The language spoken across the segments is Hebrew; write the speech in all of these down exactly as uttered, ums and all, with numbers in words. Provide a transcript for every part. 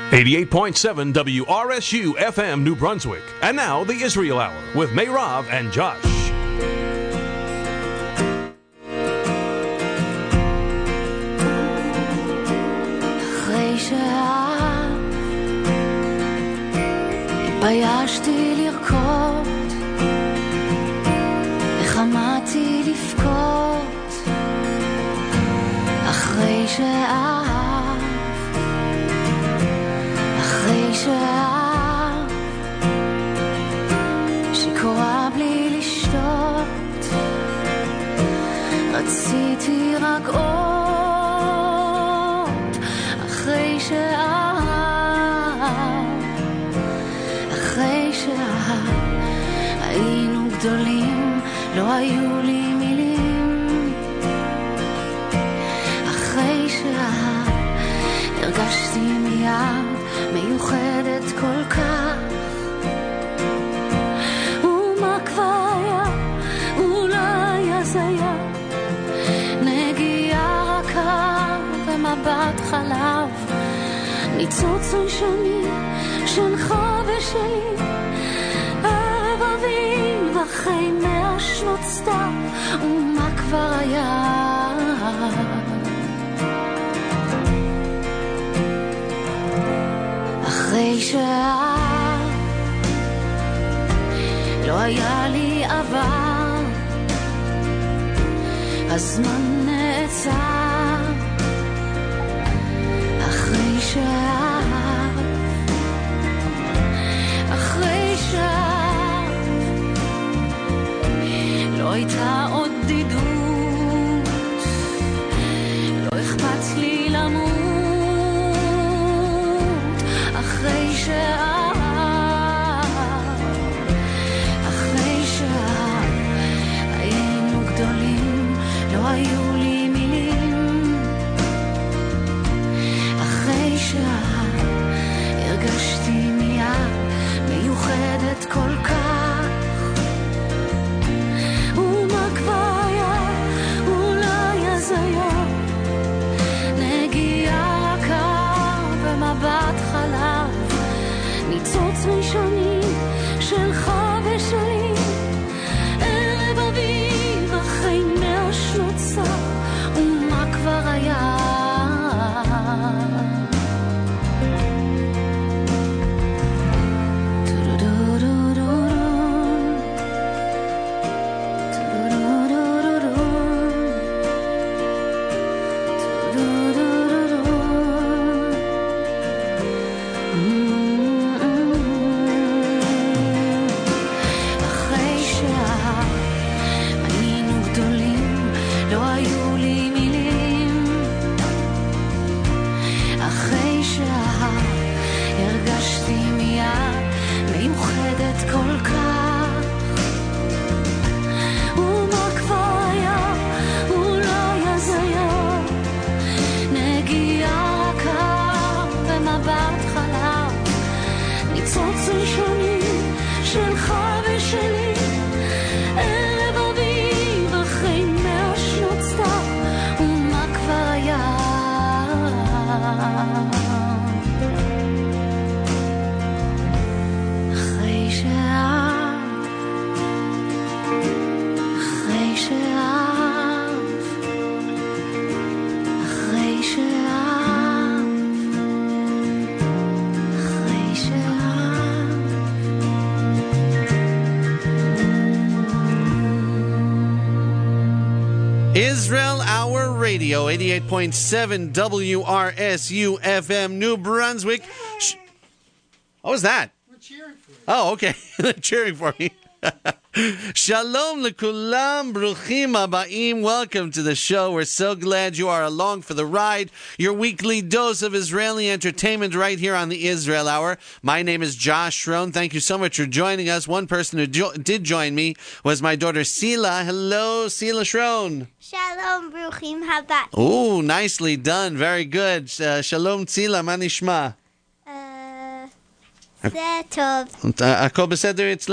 eighty-eight point seven W R S U F M New Brunswick. And now the Israel Hour with Meirav and Josh. אחרי שעה התביישתי לרקוד, איך עמדתי לבכות, אחרי שעה אחרי שעה שקורה בלי לשתות, רציתי רק עוד, אחרי שעה אחרי שעה היינו גדולים, לא היו לי מילים, אחרי שעה הרגשתי מיד מיוחדת כל כך, ומה כבר היה, אולי אז היה נגיעה רכה ומבט חלב, ניצוץ ראשוני שלך ושלי, ערב אביב אחרי מאה שנות סתיו, ומה כבר היה, אחרי שעה לא היה לי עבר, הזמן נעצר, אחרי שעה אחרי שעה לא הייתה עוד דידות, לא אכפת לי למות, אחרי שעה אחרי שעה היינו גדולים, לא היו לי מילים, אחרי שעה הרגשתי מיד מיוחדת כל כך, ומה כבר היה, אולי אז היה נגיעה רכה ומבט חלב, ניצוץ ראשוני שלך ושלי, ערב אביב אחרי מאה שנות סתיו, ומה כבר היה, Israel Hour Radio, eighty-eight point seven W R S U F M, New Brunswick. Sh- what was that? We're cheering for you. Oh, okay. They're cheering for me. Shalom lekulam, bruchim habaim. Welcome to the show. We're so glad you are along for the ride. Your weekly dose of Israeli entertainment right here on the Israel Hour. My name is Josh Schroen. Thank you so much for joining us. One person who jo- did join me was my daughter Sila. Hello, Sila Schroen. Shalom, bruchim haba. Oh, nicely done. Very good. Uh, shalom, Sila. Ma nishma? Uh, זה טוב. הכל בסדר אצלך?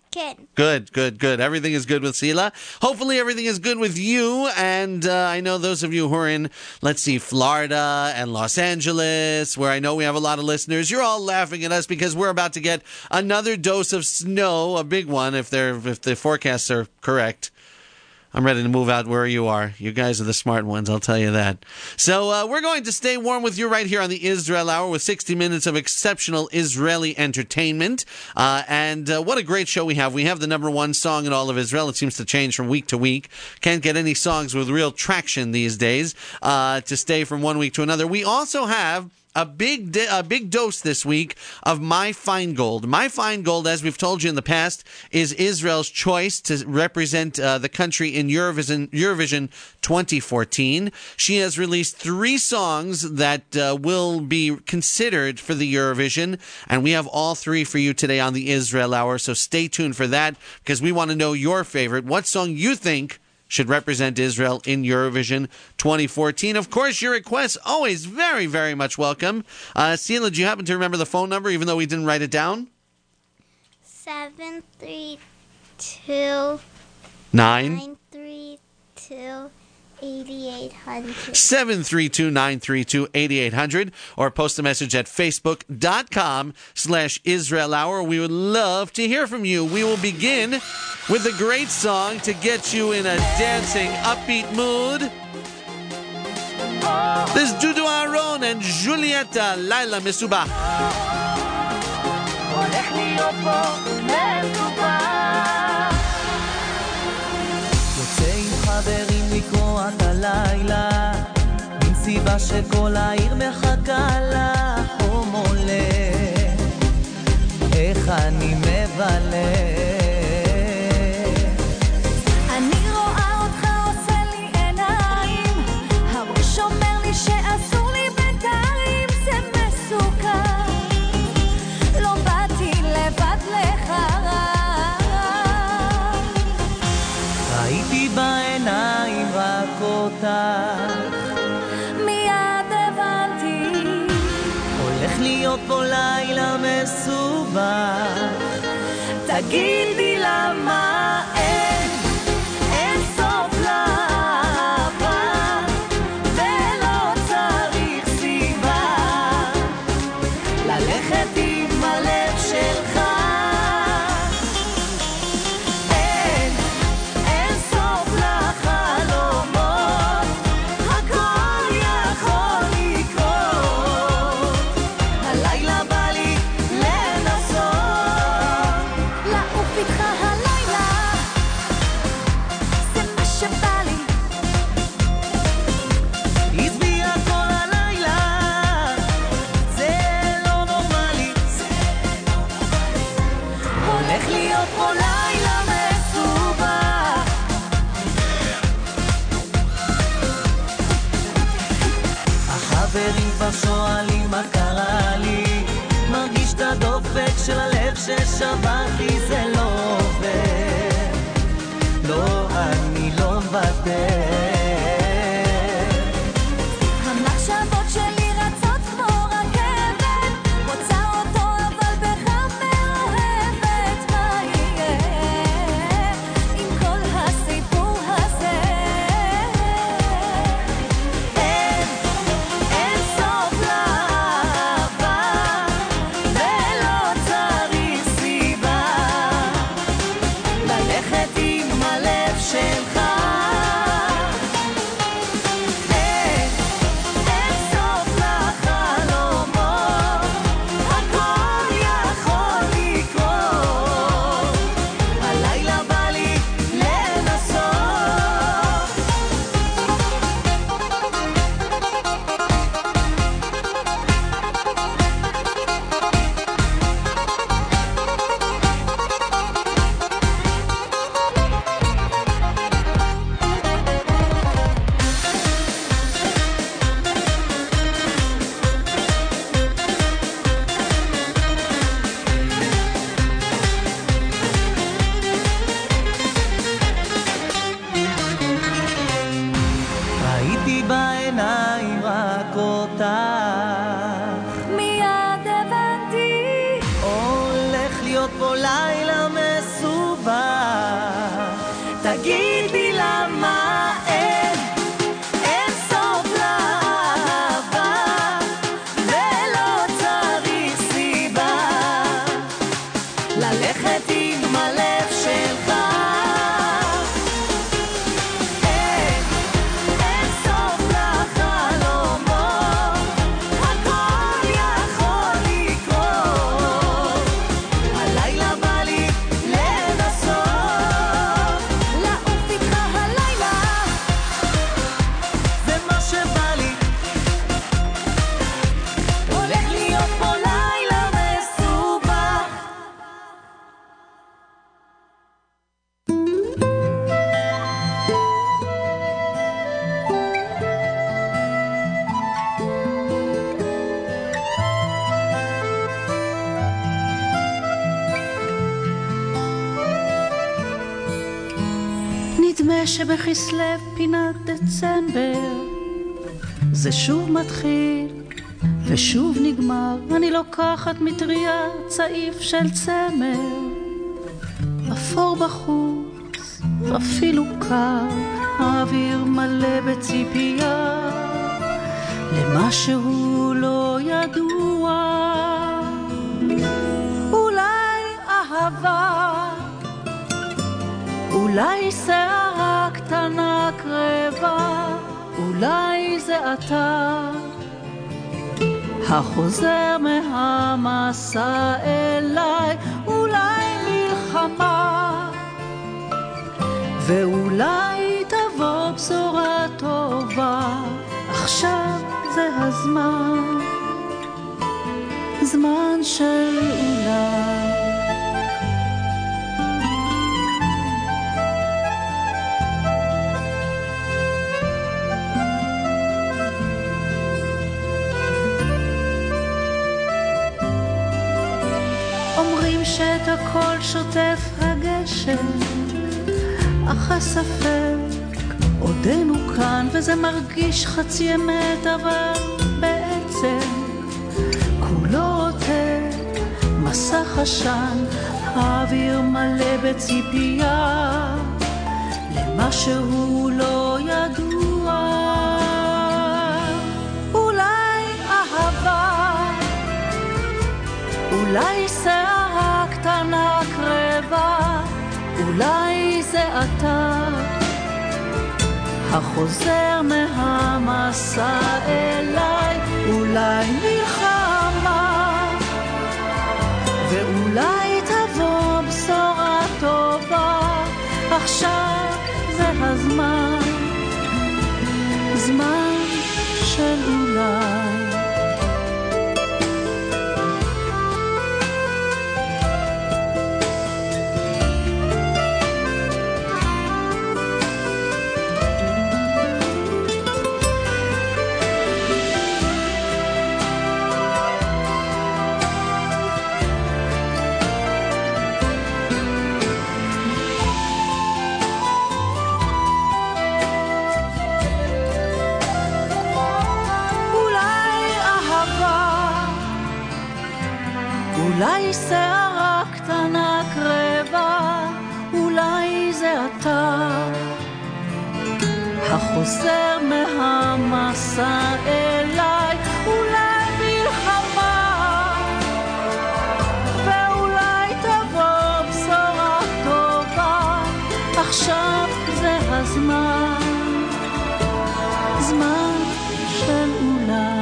Ken. Good, good, good. Everything is good with Sila. Hopefully everything is good with you. And uh, I know those of you who are in, let's see, Florida and Los Angeles, where I know we have a lot of listeners, you're all laughing at us because we're about to get another dose of snow, a big one if they're if the forecasts are correct. I'm ready to move out where you are. You guys are the smart ones, I'll tell you that. So uh, we're going to stay warm with you right here on the Israel Hour with sixty minutes of exceptional Israeli entertainment. Uh, and uh, what a great show we have. We have the number one song in all of Israel. It seems to change from week to week. Can't get any songs with real traction these days uh, to stay from one week to another. We also have A big di- a big dose this week of My Fine Gold. My Fine Gold, as we've told you in the past, is Israel's choice to represent uh, the country in Eurovision, Eurovision twenty fourteen. She has released three songs that uh, will be considered for the Eurovision, and we have all three for you today on the Israel Hour, so stay tuned for that, because we want to know your favorite. What song you think should represent Israel in Eurovision twenty fourteen. Of course, your requests always very, very much welcome. Uh, Sila, do you happen to remember the phone number, even though we didn't write it down? Seven three two Nine. nine three two eighty-eight hundred. seven three two, nine three two, eighty-eight hundred, or post a message at facebook.com slash Israel Hour. We would love to hear from you. We will begin with a great song to get you in a dancing, upbeat mood. This is Dudu Aaron and Julieta, Laila Mesubah. הולך להיות פה מסובך. יוצא עם חברים לקרוא את הלילה, עם סיבה שכל העיר מחכה לה. חום עולה, איך אני מבלה. אני רואה אותך עושה לי עיניים, הראש אומר לי שאסור לי בינתיים, זה מסוכן, לא באתי לבד לך רע. ראיתי בעיניים רק אותך, מיד הבנתי, הולך להיות פה לילה מסובך. תגידי למה אין, אין סוף לאהבה, ולא צריך סיבה, ללכת עם הלב שלך. אין, אין סוף לחלומות, הכל יכול לקרות, הלילה בא לי לנסות, לעוף איתך הלילה, זה מה שבא לי. עזבי הכל הלילה, זה לא נורמלי. הולך להיות פה לילה מסובך. החברים כבר שואלים מה קרה לי, מרגיש את הדופק של הלב ששברתי, זה לא עובר, לא, אני לא מוותר. המחשבות שלי רצות כמו רכבת, רוצה אותו אבל בך מאוהבת. מה יהיה עם כל הסיפור הזה? אין, אין סוף לאהבה, ולא צריך סיבה, ללכת עם הלב שלך. נדמה שבכסלו פינת דצמבר זה שוב מתחיל ושוב נגמר. אני לוקחת מטריה צעיף של צמר, אפור בחוץ אפילו קר, האוויר מלא בציפייה למשהו לא ידוע. אולי אהבה, אולי שערה קטנה קרבה, אולי זה אתה החוזר מהמסע אליי, אולי מלחמה, ואולי תבוא בשורה טובה. עכשיו זה הזמן, זמן של אולי. אומרים שאת הכל שוטף הגשם, אך הספק עודנו כאן, וזה מרגיש חצי אמת, אבל בעצם כולו עוטף מסך עשן, האוויר מלא בציפייה למשהו לא ידוע. אולי אהבה, אולי שערה קטנה קרבה, אולי זה אתה החוזר מהמסע אליי, אולי מלחמה, ואולי תבוא בשורה טובה. עכשיו זה הזמן, זמן של אולי. אולי שערה קטנה קרבה, אולי זה אתה החוזר מהמסע אליי, אולי מלחמה, ואולי תבוא בשורה טובה. עכשיו זה הזמן, זמן של אולי.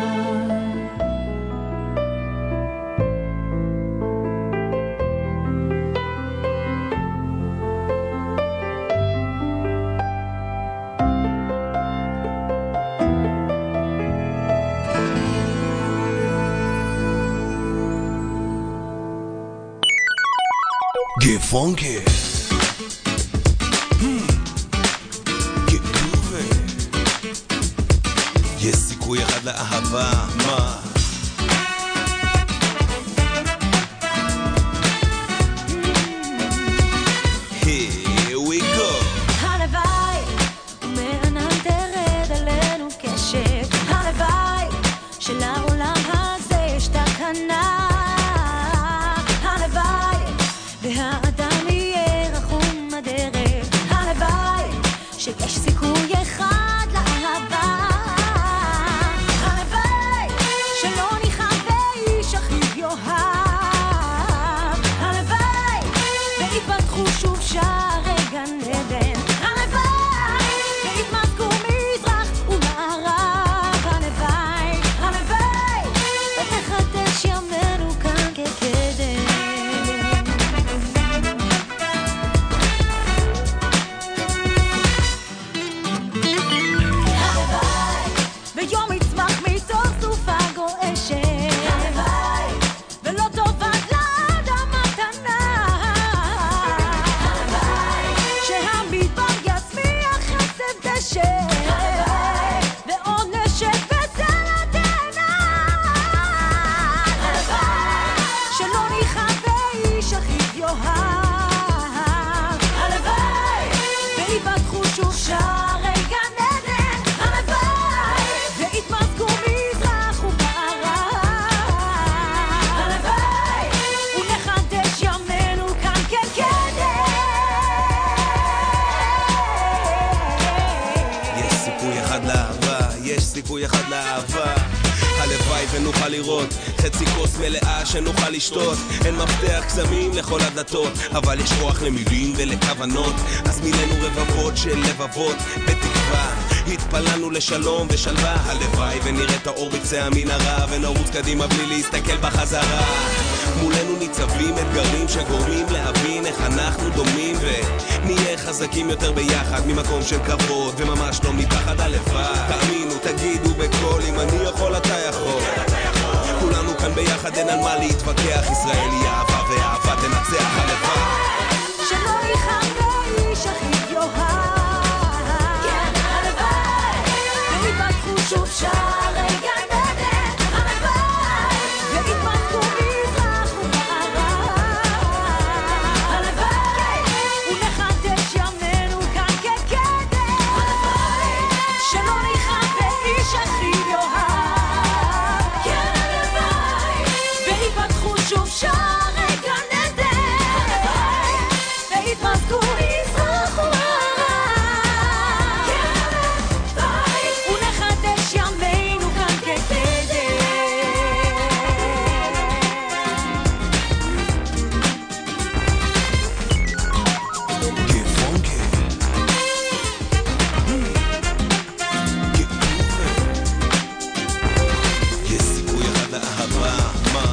Get funky. Hmm. Get groovy. יש סיכוי אחד לאהבה, מה? Here we go. הלוואי ומענן תרד עלינו קשב, הלוואי שלעולם הזה יש תקנה, והאדם יהיה רחום הדרך, הלוואי שיש סיכוי אחד לאהבה, הלוואי ונוכל לראות חצי כוס מלאה שנוכל לשתות. אין מפתח קסמים לכל הדתות, אבל יש כוח למילים ולכוונות. אז מילאנו רבבות של לבבות בתקווה, התפללנו לשלום ושלווה. הלוואי ונראה את האור בקצה המנהרה ונרוץ קדימה בלי להסתכל בחזרה. מולנו ניצבים אתגרים שגורמים להבין איך אנחנו דומים, ונהיה חזקים יותר ביחד ממקום של כבוד וממש לא מפחד הלבד. תאמינו, תגידו בקול, אם אני יכול אתה יכול. כולנו כאן ביחד, אין על מה להתווכח. ישראל היא אהבה ואהבה תנצח הלבד. שלא יחכה איש הכי יוהר, כן הלוואי, ויפתחו שוב שערי גן עדן, הלוואי, ויתמלכו מזרח ומערב, הלוואי, ונחדש ימינו כאן כקדם, הלוואי, שלא יחכה איש הכי יוהר, כן הלוואי, ויפתחו שוב שערי גן עדן, והתרסקו מזרח ומערב, ונחדש ימינו כאן כקדם. Get funky. Get groovy. יש סיכוי אחד לאהבה, מה?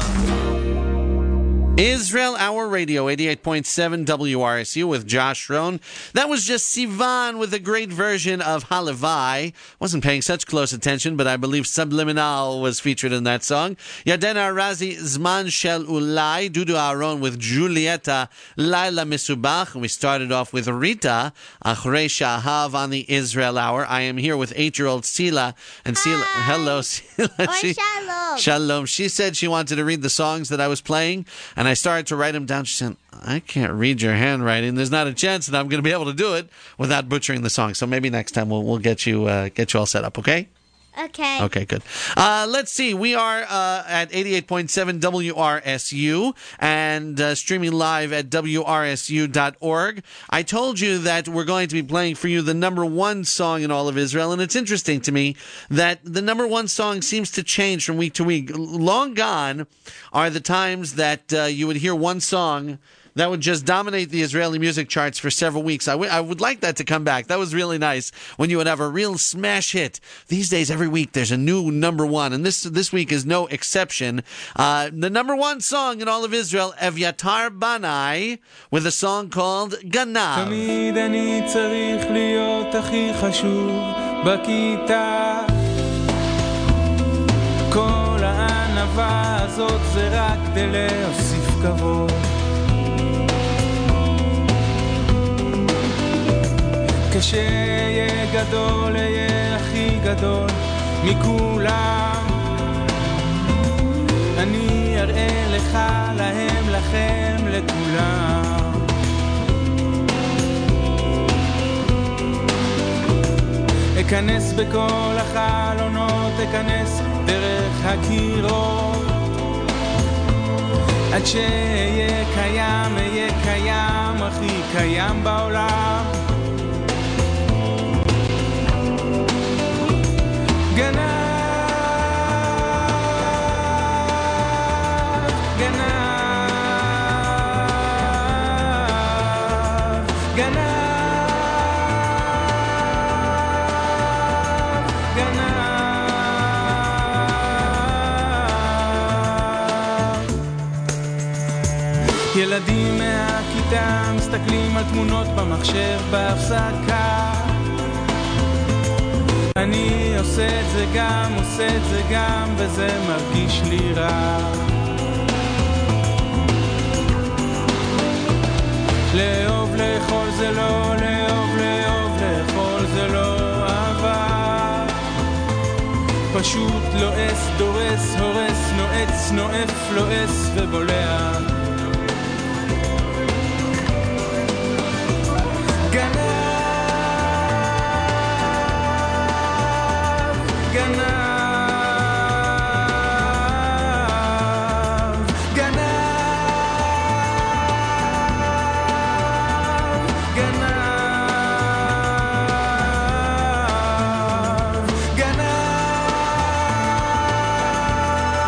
Israel Hour Radio, eighty-eight point seven W R S U with Josh Rohn. That was just Sivan with a great version of Halavai. Wasn't paying such close attention, but I believe Subliminal was featured in that song. Yadena Arazi, Zman Shel Ulai, Dudu Aaron with Julieta, Laila Misubach. And we started off with Rita, Achrei Shahav on the Israel Hour. I am here with eight-year-old Sila. And Sila, hello, Sila. Or She- shalom. Shalom. She said she wanted to read the songs that I was playing, and I started to write them down. She said, I can't read your handwriting. There's not a chance that I'm going to be able to do it without butchering the song. So maybe next time we'll we'll get you uh, get you all set up, okay? Okay. Okay, good. Uh, let's see. We are uh, at eighty-eight point seven W R S U and uh, streaming live at W R S U dot org. I told you that we're going to be playing for you the number one song in all of Israel, and it's interesting to me that the number one song seems to change from week to week. Long gone are the times that uh, you would hear one song that would just dominate the Israeli music charts for several weeks. I, w- I would like that to come back. That was really nice when you would have a real smash hit. These days, every week, there's a new number one, and this this week is no exception. Uh, the number one song in all of Israel, Evyatar Banai, with a song called Ganav. תמיד אני צריך להיות הכי חשוב בכיתה. כל הענווה הזאת זה רק כדי להוסיף כבוד. כשיהיה גדול, יהיה הכי גדול מכולם. אני אראה לך, להם, לכם, לכולם. אכנס בכל החלונות, אכנס דרך הקירות, עד שיהיה קיים, יהיה קיים, הכי קיים בעולם. גנב, גנב, גנב, גנב. ילדים מהכיתה מסתכלים על תמונות במחשב בהפסקה. אני עושה את זה גם, עושה את זה גם, וזה מרגיש לי רע. לאהוב לאכול זה לא, לאהוב לאהוב לאכול זה לא אהבה. פשוט לועס, דורס, הורס, נועץ, נועף, לועס ובולע. גנב,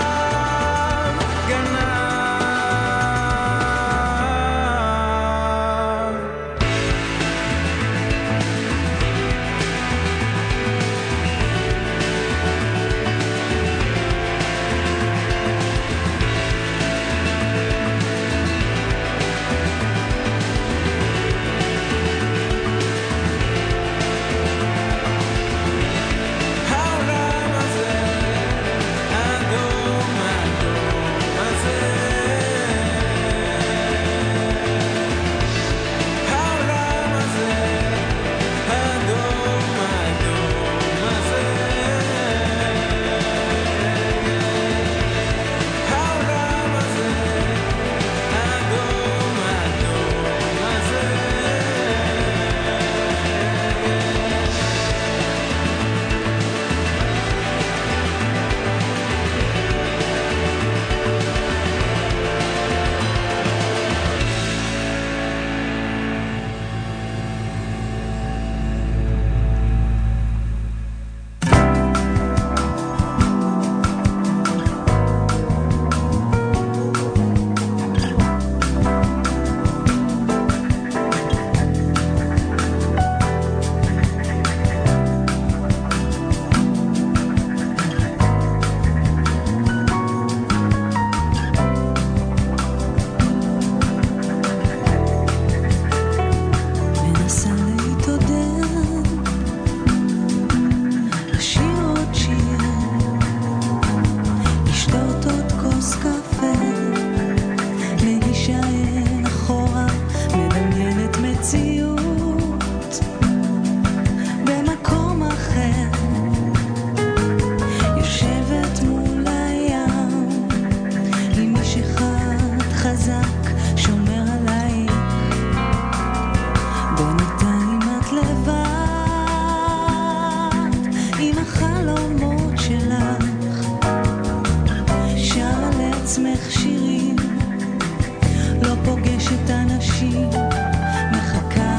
לעצמך שירים, לא פוגשת אנשים, מחכה.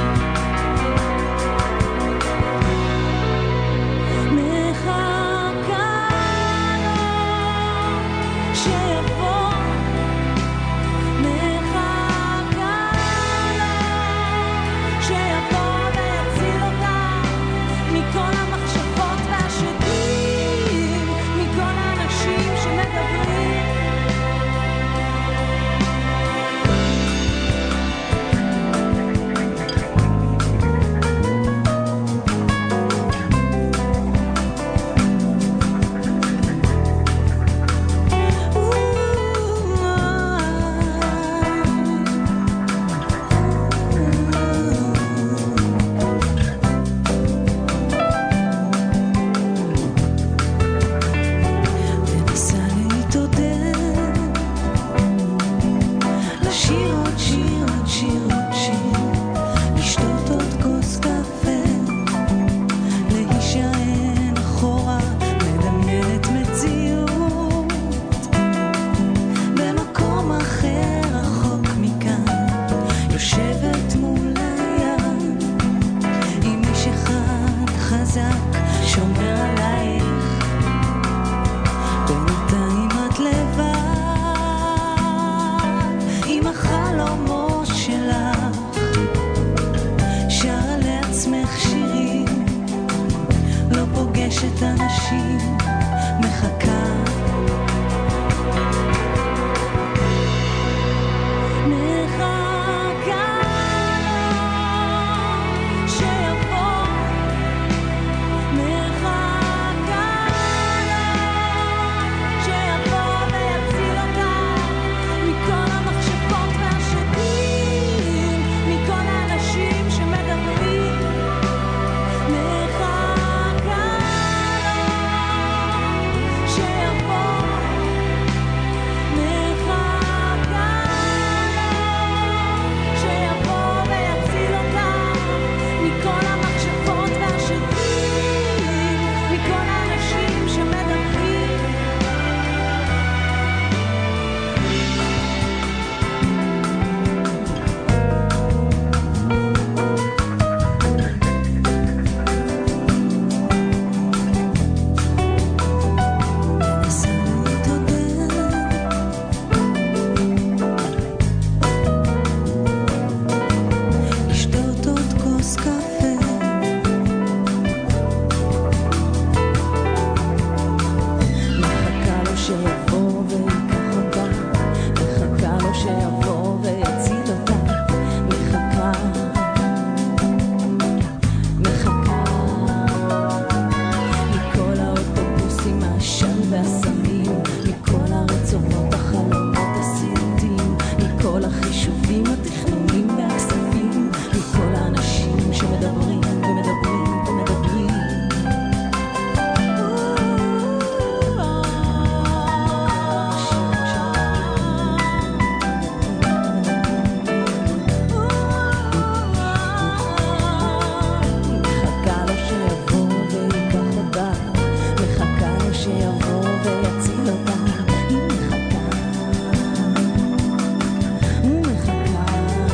מחכה לו שיבוא, מחכה לו שיבוא ויציל אותה מכל המחשבות והשדים, מכל האנשים שמדברים. תנסה להתעודד, לשיר עוד שיר, עוד שיר, עוד שיר, לשתות עוד כוס קפה, להישען אחורה, מדמיינת מציאות במקום אחר רחוק מכאן, יושבת מול הים עם איש אחד חזק שומר עלייך, בינתיים את לבד עם החלומות שלך, שרה לעצמך שירים, לא פוגשת אנשים, מחכה. מחכה לו שיבוא, מחכה לו שיבוא ויציל אותה מכל המחשבות והשדים, מכל האנשים שמדברים. מחכה לו שיבוא, מחכה לו שיבוא ויציל אותה מכל המחשבות והשדים, מכל האנשים שמדברים. תנסה להתעודד, לשתות עוד כוס קפה, מחכה לו שיבוא ויקח אותה, מחכה לו שיבוא ויציל אותה, מחכה, מחכה. מכל האוטובוסים העשן והסמים, מכל הרצונות החלומות הסיוטים, מכל החישובים התכנונים והכספים, מכל האנשים שמדברים ומדברים ומדברים. מחכה לו שיבוא ויקח אותה, מחכה לו שיבוא ויציל אותה, היא מחכה, הוא מחכה.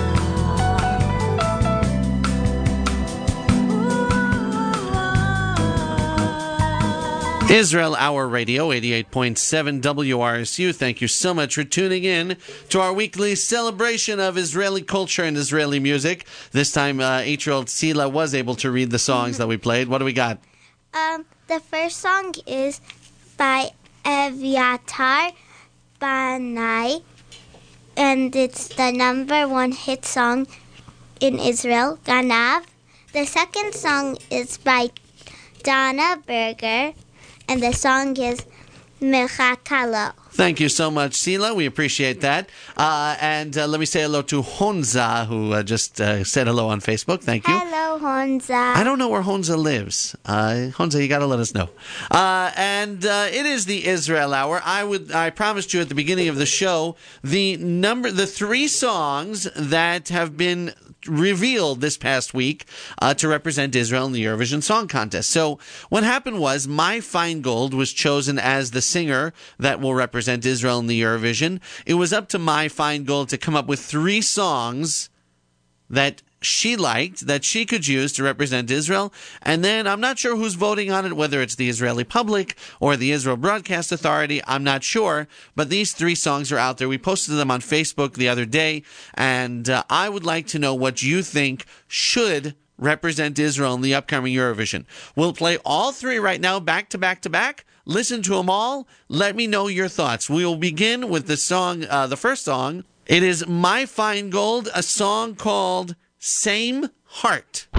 Israel Hour Radio, eighty-eight point seven W R S U. Thank you so much for tuning in to our weekly celebration of Israeli culture and Israeli music. This time, uh, eight-year-old Sila was able to read the songs that we played. What do we got? Um, the first song is by Eviatar Banai, and it's the number one hit song in Israel, Ganav. The second song is by Donna Berger, and the song is Mechakalo. Thank you so much, Sila. We appreciate that. Uh, and uh, let me say hello to Honza, who uh, just uh, said hello on Facebook. Thank you. Hello, Honza. I don't know where Honza lives. Uh, Honza, you got to let us know. Uh, and uh, it is the Israel Hour. I would, I promised you at the beginning of the show the number, the three songs that have been revealed this past week uh, to represent Israel in the Eurovision Song Contest. So what happened was My Feingold was chosen as the singer that will represent Israel in the Eurovision. It was up to My Feingold to come up with three songs that she liked, that she could use to represent Israel. And then I'm not sure who's voting on it, whether it's the Israeli public or the Israel Broadcast Authority. I'm not sure. But these three songs are out there. We posted them on Facebook the other day. And uh, I would like to know what you think should represent Israel in the upcoming Eurovision. We'll play all three right now, back to back to back. Listen to them all. Let me know your thoughts. We will begin with the song, uh, the first song. It is My Feingold, a song called Same Heart.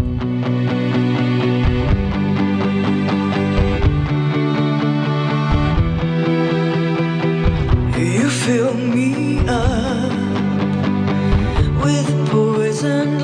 You fill me up with poison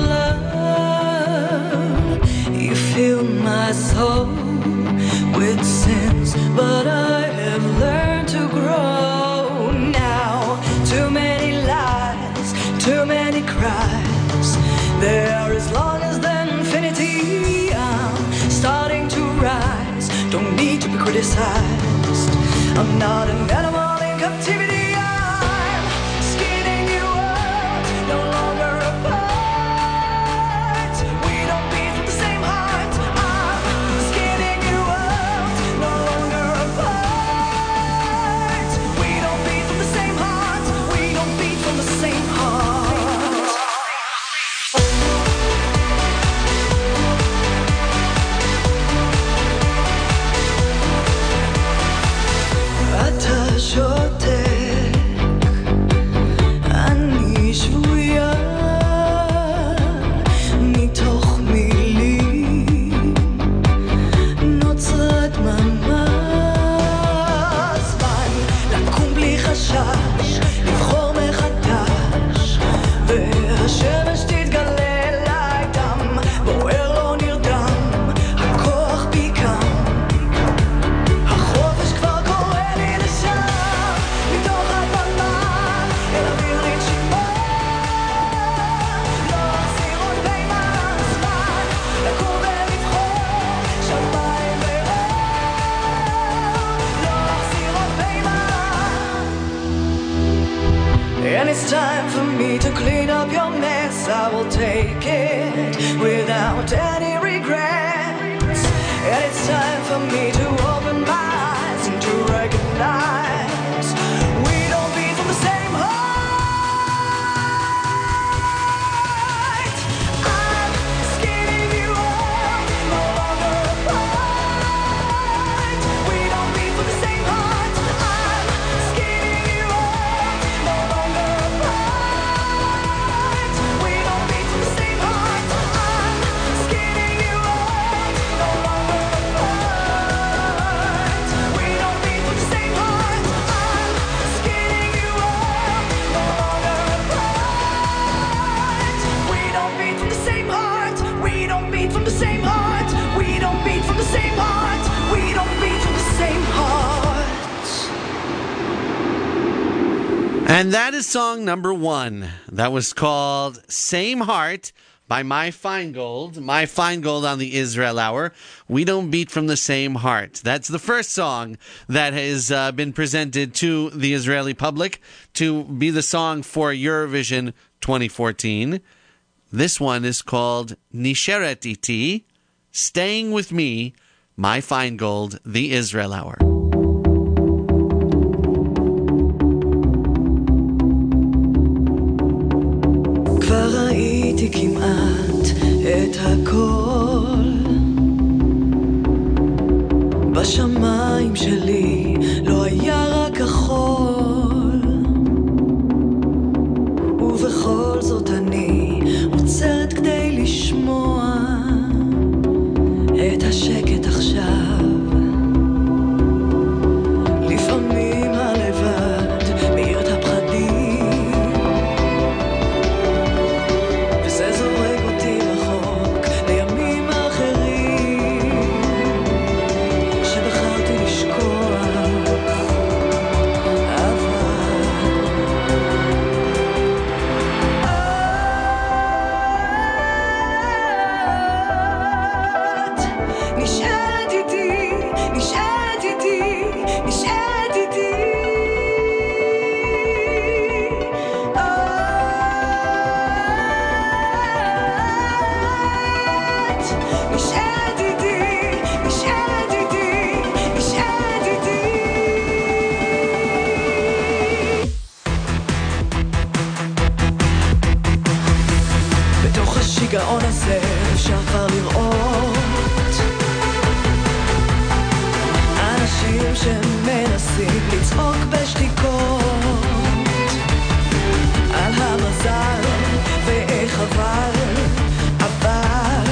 love. You fill my soul with sins, but I have learned to grow now. Too many lies, too many cries. There as long as the infinity, I'm starting to rise. Don't need to be criticized. I'm not an animal in captivity. I'm skinning you out, no longer apart. We don't beat from the same heart. I'm skinning you out, no longer apart. We don't beat from the same heart. We don't beat from the same heart. אתה שותק, אני שבויה מתוך מילים, נוצרה דממה. זמן לקום בלי חשש, לבחור מחדש, והשמש תתגלה אליי, דם בוער לא נרדם, הכוח בי קם. החופש כבר קורא לי לשם, מתוך הדממה, אל אוויר לנשימה. לא אחזיר עוד בימן זמן, לקום ולבחור, שמיים ואור. לא אחזיר עוד בימן. And it's time for me to clean up your mess. I will take it without any regrets. And it's time for me to open my eyes and to recognize we don't beat from the same heart. I'm skinning you out, no longer apart. We don't beat from the same heart. I'm skinning you out, no longer apart. We don't beat from the same heart. I'm skinning you out, no longer apart. We don't beat from the same heart. I'm skinning you out, no longer apart. We don't beat from the same heart. We don't beat from the same heart. We don't beat from the same heart. We don't beat from the same heart. And that is song number one. That was called Same Heart by My Feingold. My Feingold on the Israel Hour. We don't beat from the same heart. That's the first song that has uh, been presented to the Israeli public to be the song for Eurovision twenty fourteen. This one is called Nisheret Iti, Staying With Me, My Feingold, the Israel Hour. כבר ראיתי כמעט את הכל בשמיים שלי לא היה רק החול ובכל זאת אני עוצרת כדי לשמוע את השקט עכשיו זה אפשר כבר לראות אנשים שמנסים לצעוק בשתיקות על המזל ואיך חבל אבל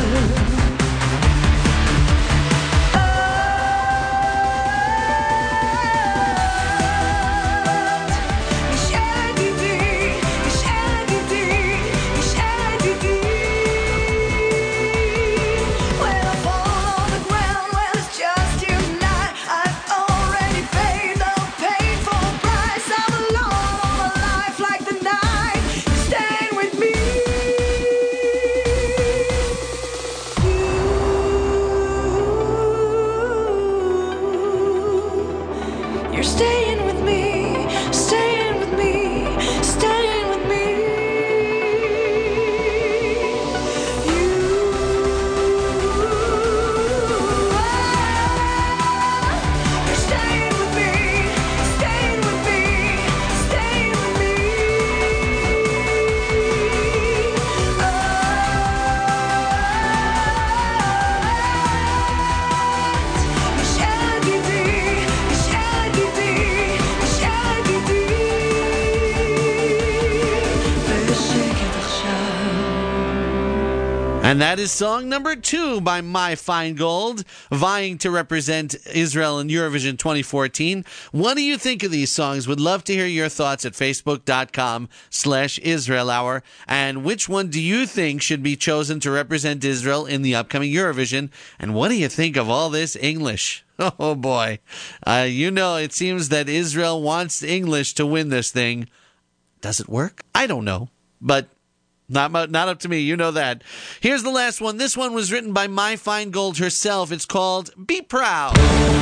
And that is song number two by My Fine Gold, vying to represent Israel in Eurovision twenty fourteen. What do you think of these songs? Would love to hear your thoughts at facebook.com slash Israel Hour. And which one do you think should be chosen to represent Israel in the upcoming Eurovision? And what do you think of all this English? Oh boy. Uh, you know, it seems that Israel wants English to win this thing. Does it work? I don't know. But Not not up to me, you know that. Here's the last one. This one was written by My Fine Gold herself. It's called Be Proud.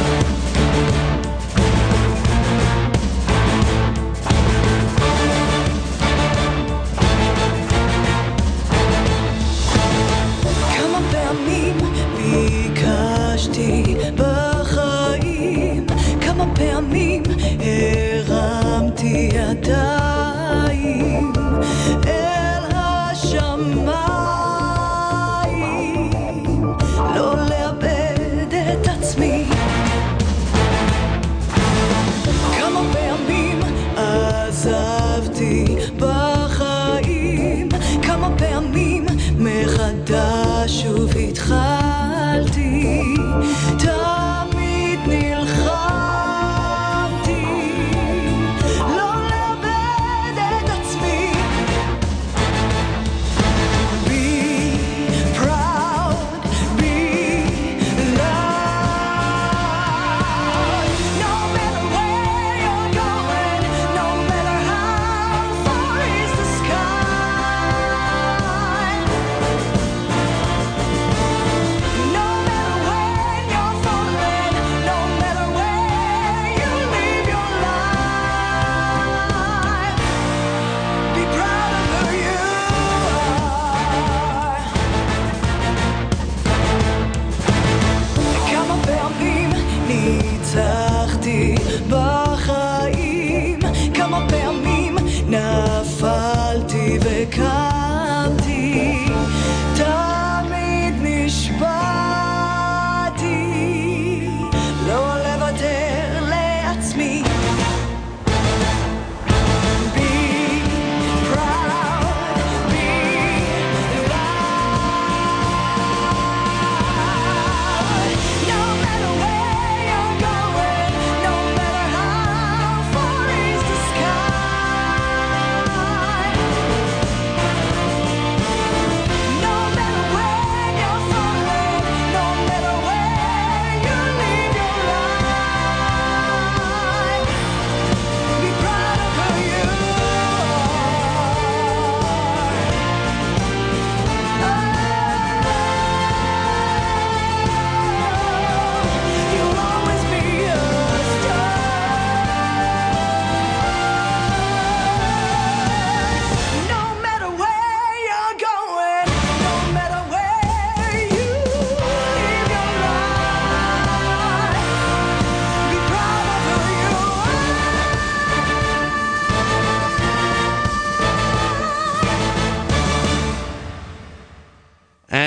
כמה פעמים ביקשתי בחיים, כמה פעמים הרמתי ידיים שמיים, לא לאבד את עצמי,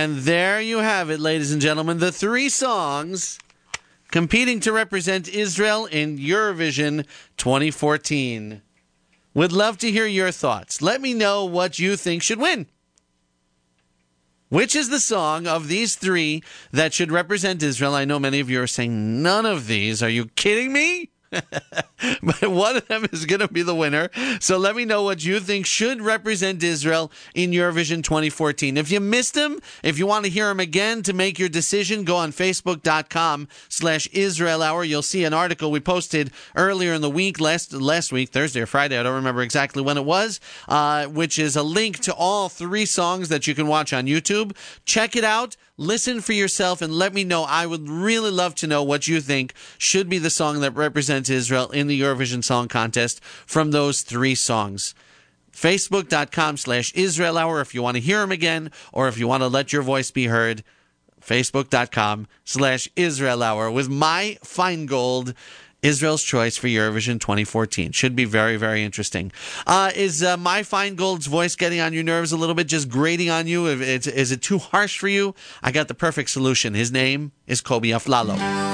And there you have it, ladies and gentlemen, the three songs competing to represent Israel in Eurovision twenty fourteen. Would love to hear your thoughts. Let me know what you think should win. Which is the song of these three that should represent Israel? I know many of you are saying, none of these. Are you kidding me? But one of them is going to be the winner. So let me know what you think should represent Israel in Eurovision twenty fourteen. If you missed him, if you want to hear him again to make your decision, go on facebook.com slash Israel Hour. You'll see an article we posted earlier in the week, last last week, Thursday or Friday, I don't remember exactly when it was, uh, which is a link to all three songs that you can watch on YouTube. Check it out. Listen for yourself and let me know. I would really love to know what you think should be the song that represents Israel in the Eurovision Song Contest from those three songs. Facebook.com slash Israel Hour if you want to hear them again, or if you want to let your voice be heard, Facebook.com slash Israel Hour with my Feingold, Israel's choice for Eurovision twenty fourteen. Should be very, very interesting. Uh, is uh, my Feingold's voice getting on your nerves a little bit, just grating on you? If it's, is it too harsh for you? I got the perfect solution. His name is Kobi Aflalo.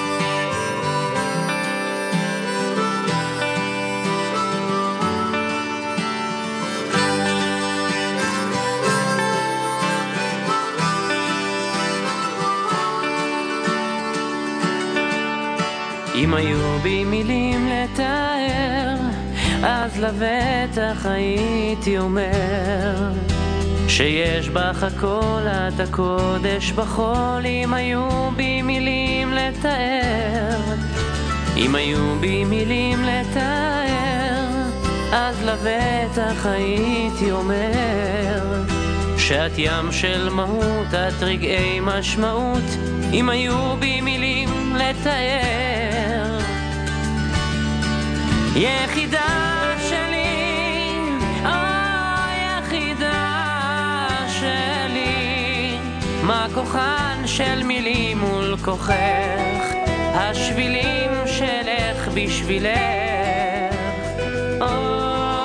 אם היו בי מילים לתאר, אז לבטח הייתי אומר שיש בך הכל, את הקודש בחול. אם היו בי מילים לתאר, אם היו בי מילים לתאר, אז לבטח הייתי אומר שאת ים של מהות, את רגעי משמעות. אם היו בי מילים לתאר, יחידה שלי, או יחידה שלי, מה כוחן של מילים מול כוחך, השבילים שלך בשבילך, או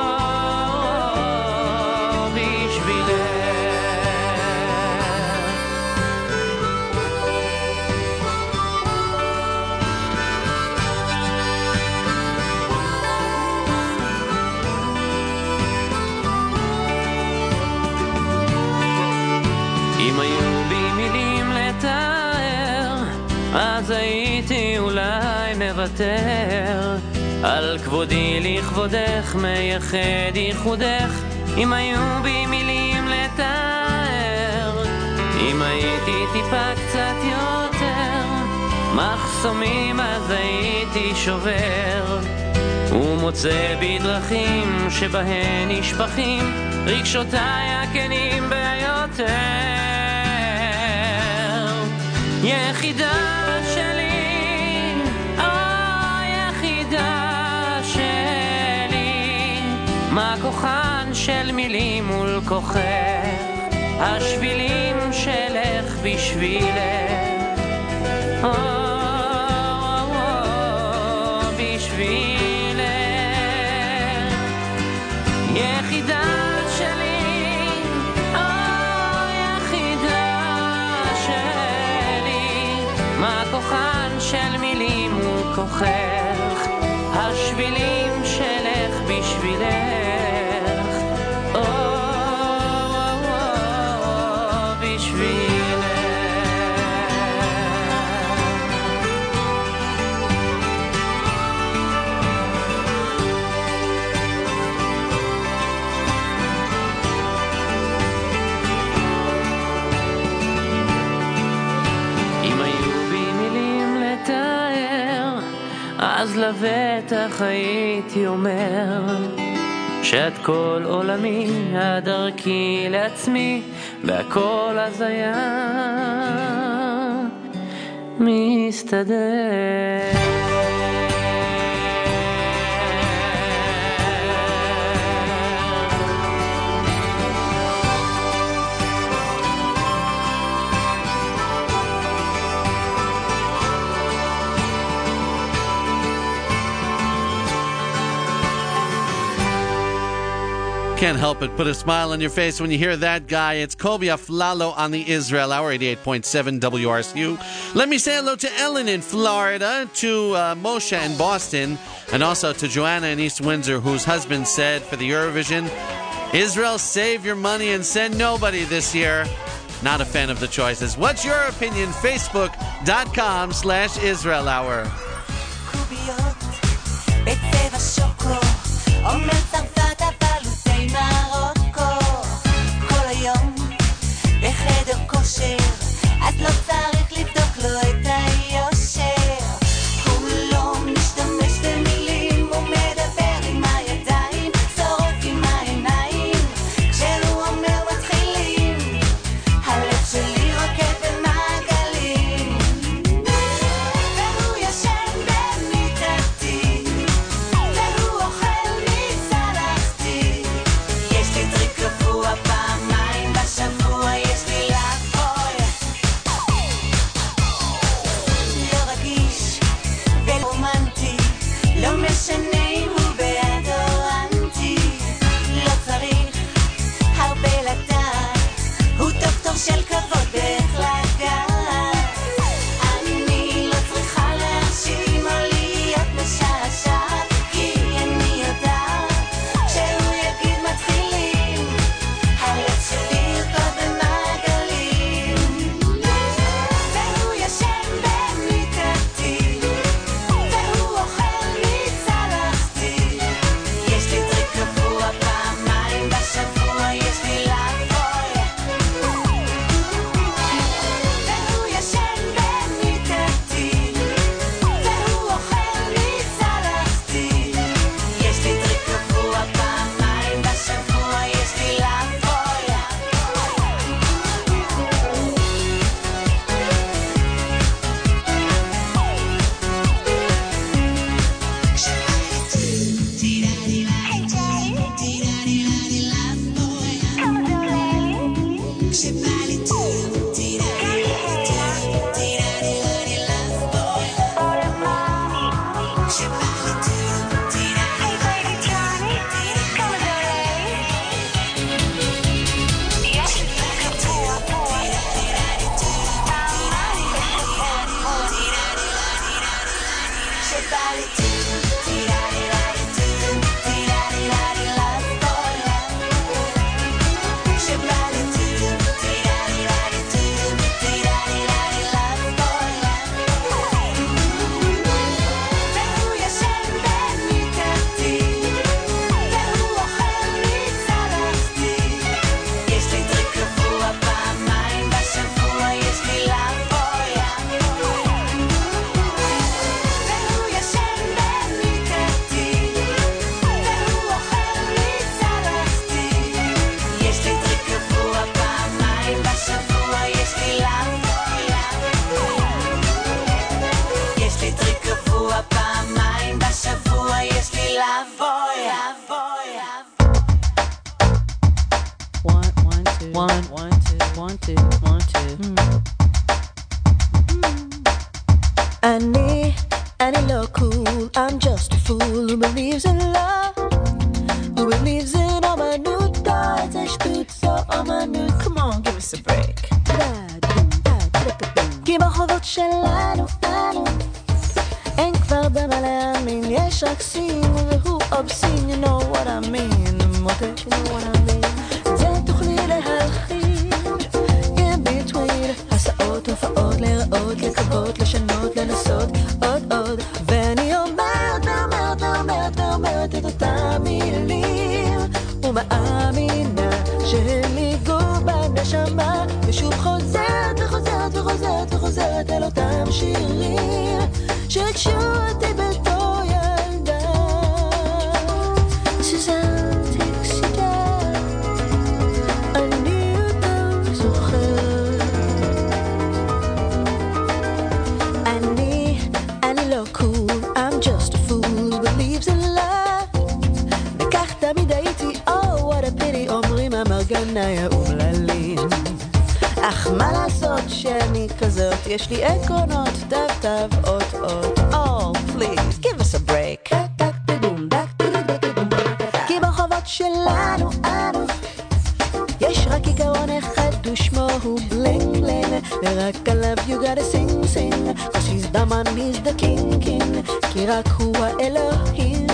אז הייתי אולי מוותר על כבודי לכבודך, מייחד ייחודך. אם היו בי מילים לתאר, אם הייתי טיפה קצת יותר מחסומים, אז הייתי שובר ומוצא בדרכים שבהן נשפכים רגשותיי הכנים ביותר. יחידה שלי, או יחידה שלי, מה כוחן של מילים מול כוחך, השבילים שלך בשבילך, או, או, או, בשבילך. יחידה שלי, או יחידה שלי, מה כוחן של מילים וכוחך, השבילים שלך בשבילך, או, או, או, בשבילך. אז לבטח הייתי אומר שאת כל עולמי, הדרכי לעצמי, והכל אז היה מסתדר. Can't help but put a smile on your face when you hear that guy. It's Colby Aflalo on the Israel Hour, eighty-eight point seven W R C U. Let me say hello to Ellen in Florida, to uh, Moshe in Boston, and also to Joanna in East Windsor, whose husband said for the Eurovision, Israel, save your money and send nobody this year. Not a fan of the choices. What's your opinion? Facebook.com slash Israel Hour. בחדר כושר, אז לא צריך לבדוק לו את היושר. הוא לא משתמש במילים, הוא מדבר עם הידיים, שורף עם העיניים. כשהוא אומר מתחילים, הלב שלי רוקד במעגלים. והוא ישן במיטתי, והוא אוכל מצלחתי. יש לי טריק קבוע פעמיים בשבוע, יש לי לבוי לא רגיש ולרומנטי, לא משנה אם הוא בעד או אנטי. לא צריך הרבה לדעת, הוא דוקטור של כבוד באיך לגעת. אני לא צריכה להרשים או להיות משעשעת, כי אני יודעת כשהוא יגיד מתחילים, הלב שלי ירקוד במעגלים. והוא ישן במיטתי, והוא אוכל מצלחתי. יש לי טריק קבוע פעמיים בשבוע, יש לי לבוי. והוא ישן במיטתי, והוא אוכל מצלחתי. יש לי טריק קבוע פעמיים בשבוע, יש לי לבוי. והוא ישן במיטתי, והוא אוכל מצלחתי. יש לי טריק קבוע פעמיים בשבוע, יש לי לבוי. והוא ישן במיטתי, והוא אוכל מצלחתי. יש לי טריק קבוע פעמיים בשבוע, יש לי לבוי. יש לי טריק קבוע פעמיים בשבוע, יש לי לבוי. One, one, two, one, one, two, one, two, one, two. אני, אני לא cool, I'm just a fool who believes in love, who believes in אומנות, זה שטות, זו אומנות. Come on, give us a break. כי בחובות שלנו, אנו, אין כבר במה להאמין, יש רק סין והוא אובסין, you know what I mean, מותק, you know what I mean. זה תוכלי להלחין, in between, הסעות, הופעות, לראות, לקוות, לשנות, לנסות, עוד עוד, ואני אומרת, אומרת, אומרת, אומרת את אותם מילים, ומאמינה שהם ניגעו בנשמה, ושוב חוזרת וחוזרת וחוזרת וחוזרת אל אותם שירים שרגשו אותי בתור ילדה. סוזן טקסידה, אני אותם זוכר. אני, אני לא cool, I'm just a fool who believes in love. וכך תמיד הייתי, oh what a pity, אומרים המרגנה אומללים. אך מה לעשות שאני כזאת, יש לי עקרונות, תו תו, אות אות. Oh, please, give us a break. כי ברחובות המנהיגות שלנו, אנו. יש רק עיקרון אחד ושמו הוא בלינג בלינג, ורק עליו you gotta sing sing, cause he's the man, he's the king king, כי רק הוא האלוהים.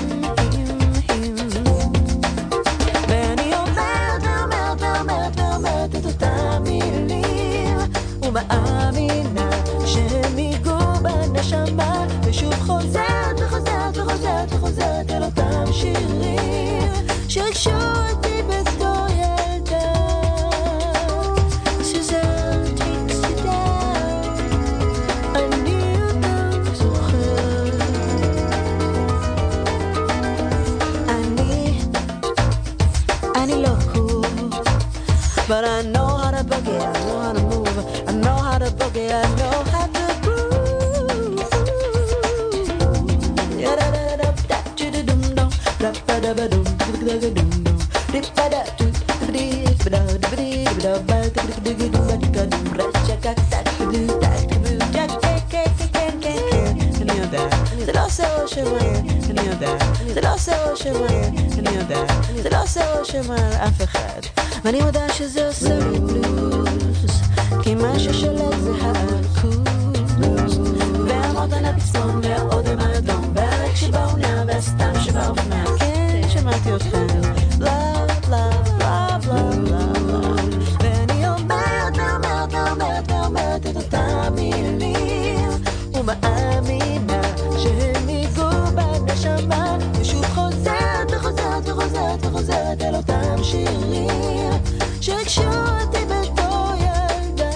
ואני אומרת ואומרת ואומרת ואומרת את אותם מילים, ומאמינה שהם ייגעו בנשמה, ושוב חוזרת וחוזרת וחוזרת וחוזרת אל אותם שירים שריגשו אותי בתור ילדה. סוזן takes you down, אני אותם זוכר. אני, אני לא cool, but I know how to boogie, I know how to move, I know how to boogie, I know how to groove. Yeah, da da da da da da dum dum, da da da da dum da da dum dum, da da da da da da da da da da זה לא עושה רושם אני יודעת, זה לא עושה רושם אני יודעת, זה לא עושה רושם על אף אחד, ואני מודה שזה עושה לי בלוז, כי מה ששולט זה האקוס, והמורדן הפצפון והאודם האדום, והרק שבעונה והסתם שבאופנה, כן שמעתי אתכם, בלה בלה בלה בלה בלה, ואני אומרת ואומרת ואומרת ואומרת את אותם מילים, ומאמינה שהם ייגעו בנשמה, ושוב חוזרת וחוזרת וחוזרת וחוזרת אל אותם שירים שריגשו אותי בתור ילדה.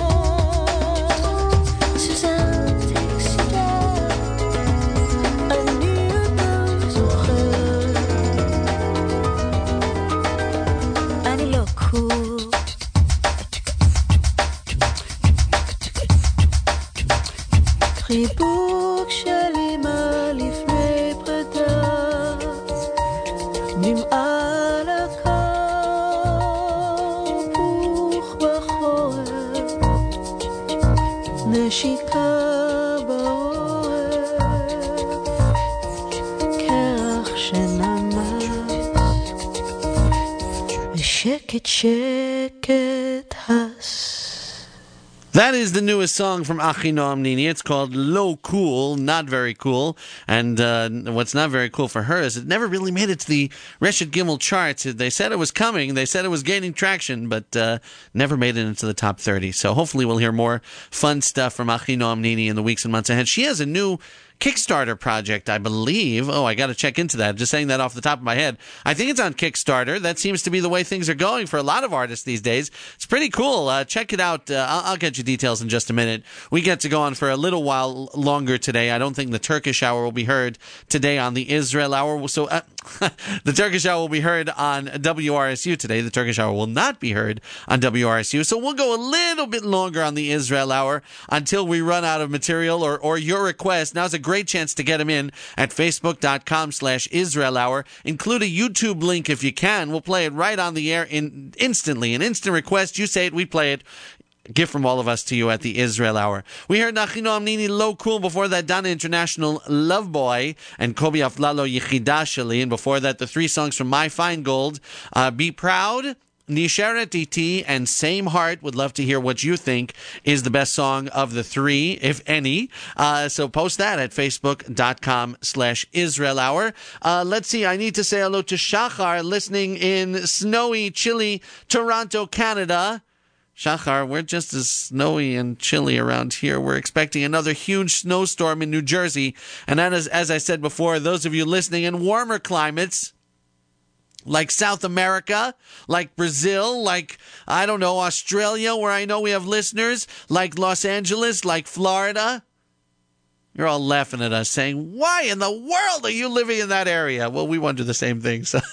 סוזן takes you down, אני אותם זוכר. אני לא קול, חיבוק של אמא לפני פרידה, נמעל הכפוך בחורף, נשיקה בעורף, קרח שנמס, ושקט שקט הס. That is the newest song from Achinoam Nini. It's called Low Cool, not very cool. And uh, what's not very cool for her is it never really made it to the Reshet Gimel charts. They said it was coming. They said it was gaining traction, but uh, never made it into the top thirty. So hopefully we'll hear more fun stuff from Achinoam Nini in the weeks and months ahead. She has a new Kickstarter project, I believe. Oh, I got to check into that. Just saying that off the top of my head. I think it's on Kickstarter. That seems to be the way things are going for a lot of artists these days. It's pretty cool. Uh, check it out. Uh, I'll, I'll get you details in just a minute. We get to go on for a little while longer today. I don't think the Turkish Hour will be heard today on the Israel Hour. So uh, the Turkish Hour will be heard on W R S U today. The Turkish Hour will not be heard on W R S U. So we'll go a little bit longer on the Israel Hour until we run out of material or, or your request. Now's a great chance to get them in at facebook.com slash Israel Hour. Include a YouTube link if you can. We'll play it right on the air in instantly. An instant request. You say it, we play it. Gift from all of us to you at the Israel Hour. We heard Achinoam Nini Low Cool, before that Dana International Love Boy and Kobi Aflalo Yechida Shali, and before that the three songs from My Fine Gold, uh, Be Proud, Nisheret Iti, and Same Heart. Would love to hear what you think is the best song of the three, if any. Uh, so post that at facebook.com slash Israel Hour. Uh, let's see. I need to say hello to Shachar, listening in snowy, chilly Toronto, Canada. Shachar, we're just as snowy and chilly around here. We're expecting another huge snowstorm in New Jersey. And that is, as I said before, those of you listening in warmer climates, like South America, like Brazil, like, I don't know, Australia, where I know we have listeners, like Los Angeles, like Florida. You're all laughing at us, saying, why in the world are you living in that area? Well, we wonder the same thing. So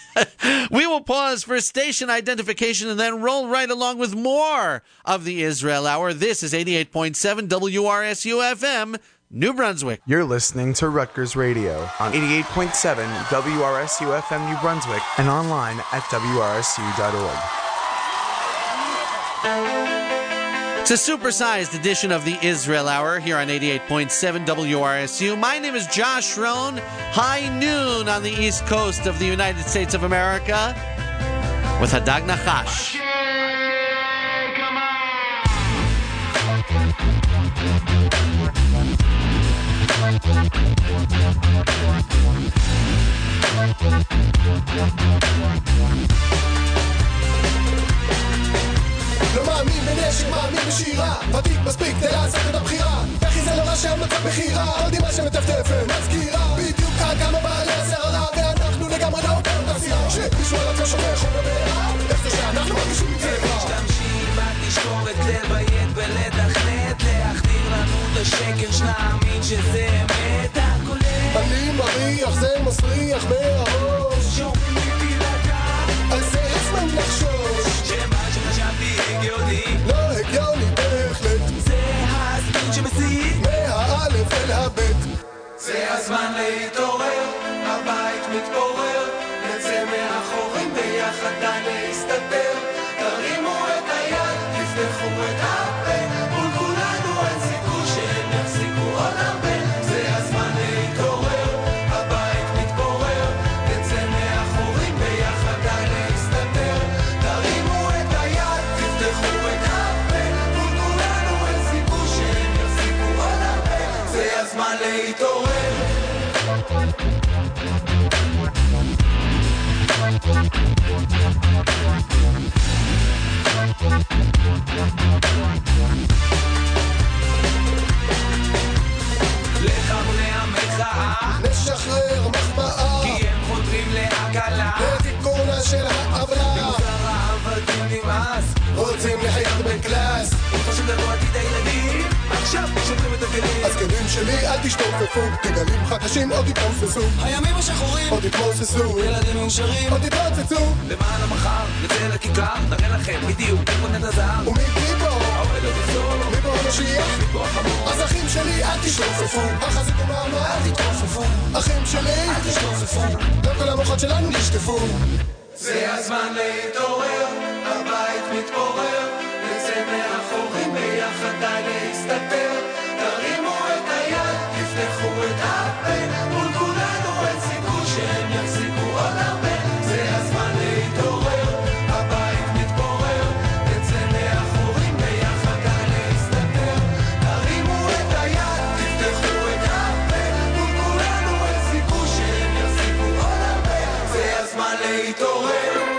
we will pause for station identification and then roll right along with more of the Israel Hour. This is eighty-eight point seven W R S U F M, New Brunswick. You're listening to Rutgers Radio on eighty-eight point seven W R S U F M New Brunswick and online at W R S U dot org. It's a supersized edition of the Israel Hour here on eighty-eight point seven W R S U. My name is Josh Rohn. High noon on the East Coast of the United States of America with Hadag Nachash. לא מאמין בנשק, מאמין בשירה ותיק מספיק כדי לעשות את הבחירה וכי זה לא מה שהמלצת בחירה עוד מה שמטפטפת מזכירה בדיוק כמה בעלי הסערה ואנחנו לגמרי לא אותה סירה שמישהו על עצמו שופך חום בבעירה איך זה שאנחנו מרגישים מצבע משתמשים בתשקורת לביית ולתכנת להחדיר לנו את השקר שנאמין שזה אמת הכולל אני מריח זה מסריח מהראש שומעים איתי לקח על זה עצמם לחשוש שמה שחשבתי הגיוני לא הגיוני בהחלט זה הזמן שמסית מהאלף אל הבית זה הזמן להתעורר הבית מתפורר נצא מאחורים ביחד די להסתתר תרימו את היד תפתחו את הפה מול כולנו אין סיכוי שהם יחזיקו עוד הרבה זה הזמן להתעורר הבית מתפורר נצא מאחורים ביחד די להסתתר תרימו את היד תפתחו את הפה מול כולנו אין סיכוי שהם יחזיקו עוד הרבה זה הזמן להתעורר לחברי המחאה נשחרר מחמאה כי הם חותרים להקלה לתיקונה של העוולה במוסר העבדים נמאס רוצים לחיות בקלאס אם חושבים לנו עתיד הילדים עכשיו שוברים את הכלים אז כלים שלי אל תשתופפו תגלים חדשים עוד יתפוססו הימים השחורים עוד יתפוססו ילדים מאושרים עוד יתפוצצו למען המחר נצא לכיכר נראה לכם בדיוק איפה נת הזהב ומי פה? האוהל עוד יחזור מי פה המשיח? מי פה החמור אז אחים שלי אל תשתופפו החזיקו מעמד אל תתרופפו אחים שלי אל תשתופפו לא כל המוחות שלנו נשטפו זה הזמן להתעורר הבית מתפורר נצא מאחורים ביחד די להסתתר תרימו את היד תפתחו את הפה מול כולנו אין סיכוי שהם יחזיקו עוד הרבה זה הזמן להתעורר הבית מתפורר נצא מאחורים ביחד די להסתתר תרימו את היד תפתחו את הפה מול כולנו אין סיכוי שהם יחזיקו עוד הרבה זה הזמן להתעורר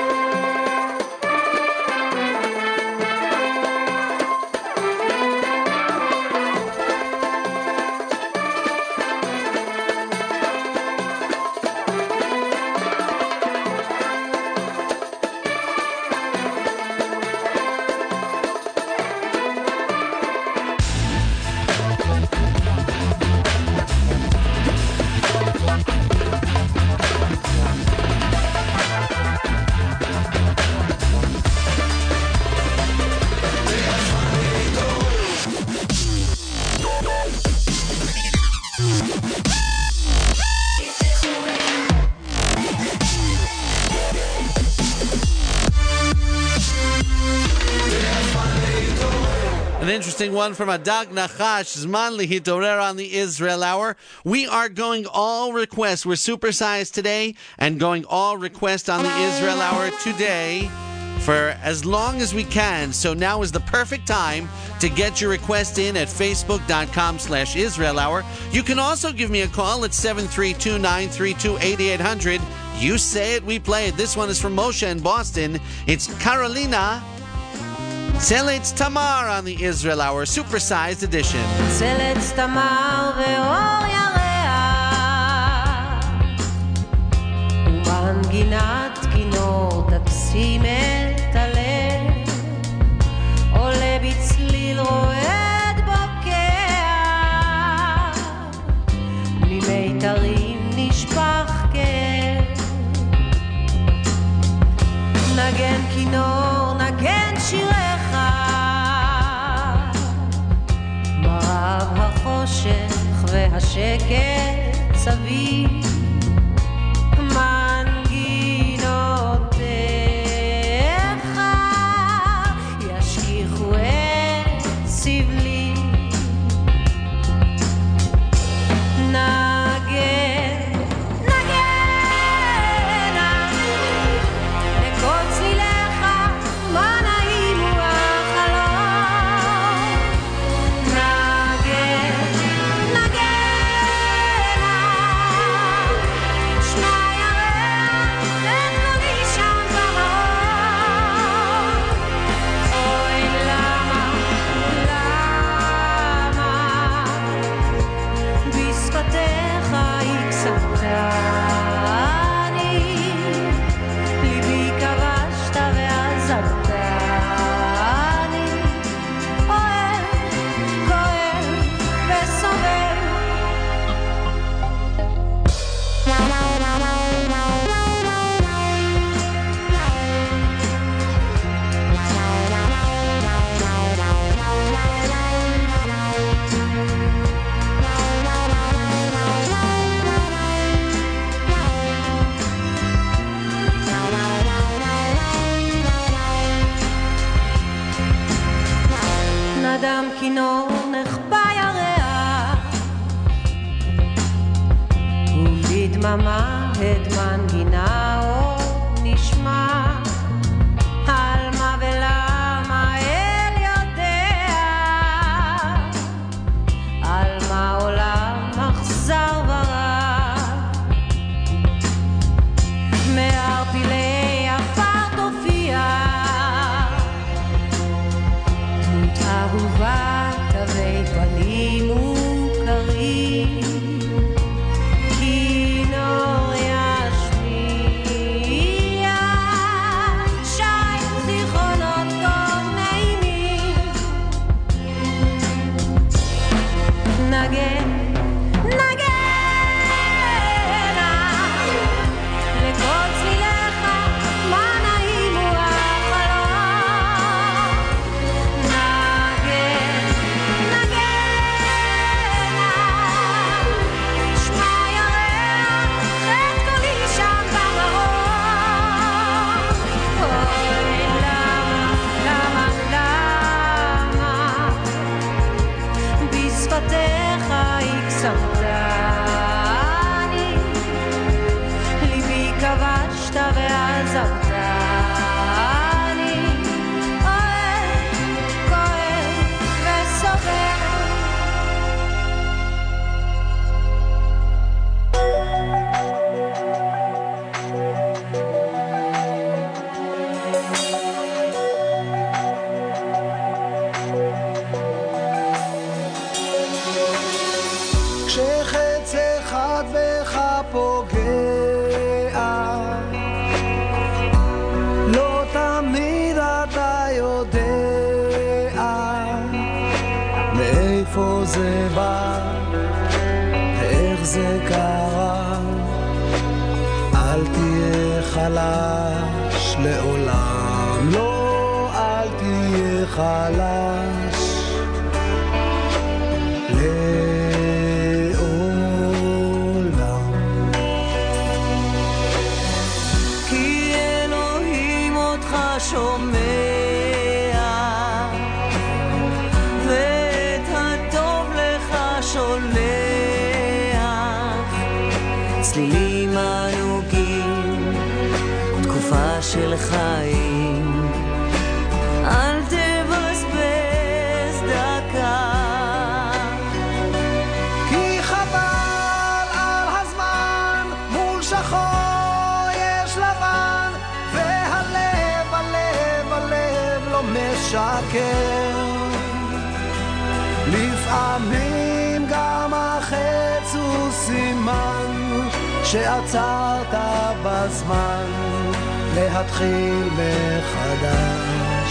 An interesting one from Hadag Nachash, Zman Lihitorer on the Israel Hour. We are going all request. We're supersized today and going all request on the Israel Hour today for as long as we can. So now is the perfect time to get your request in at facebook.com slash Israel Hour. You can also give me a call at seven three two, nine three two, eight eight hundred. You say it, we play it. This one is from Moshe in Boston. It's Carolina Tzelitz Tamar on the Israel Hour, supersized edition. Tzelitz Tamar ve'or yareach Umanginat kinor tatsim et halev Ole b'tzlil roed bokeach Mimeitarim nishpach kev Nagen kinor, nagen shirecha מרב החושך והשקט סביב מנגינותיך ישכיחו את בדממה את מנגינה או נשמע על מה ולמה אל יודע על מה עולם אכזר ורע מערפילי עפר תופיע דמות אהובה תווי פנים מוכרים כינור ישמיע שי זיכרונות טוב נעימים נגן זה בא, איך זה קרה, אל תהיה חלש לעולם, לא אל תהיה חלש לעולם. כי אלוהים אותך שומע צלילים ענוגים, תקופה של חיים, אל תבזבז דקה, כי חבל על הזמן, מול שחור יש לבן, והלב, הלב, הלב לא משקר, לפעמים גם החץ הוא סימן שעצרת בזמן להתחיל מחדש.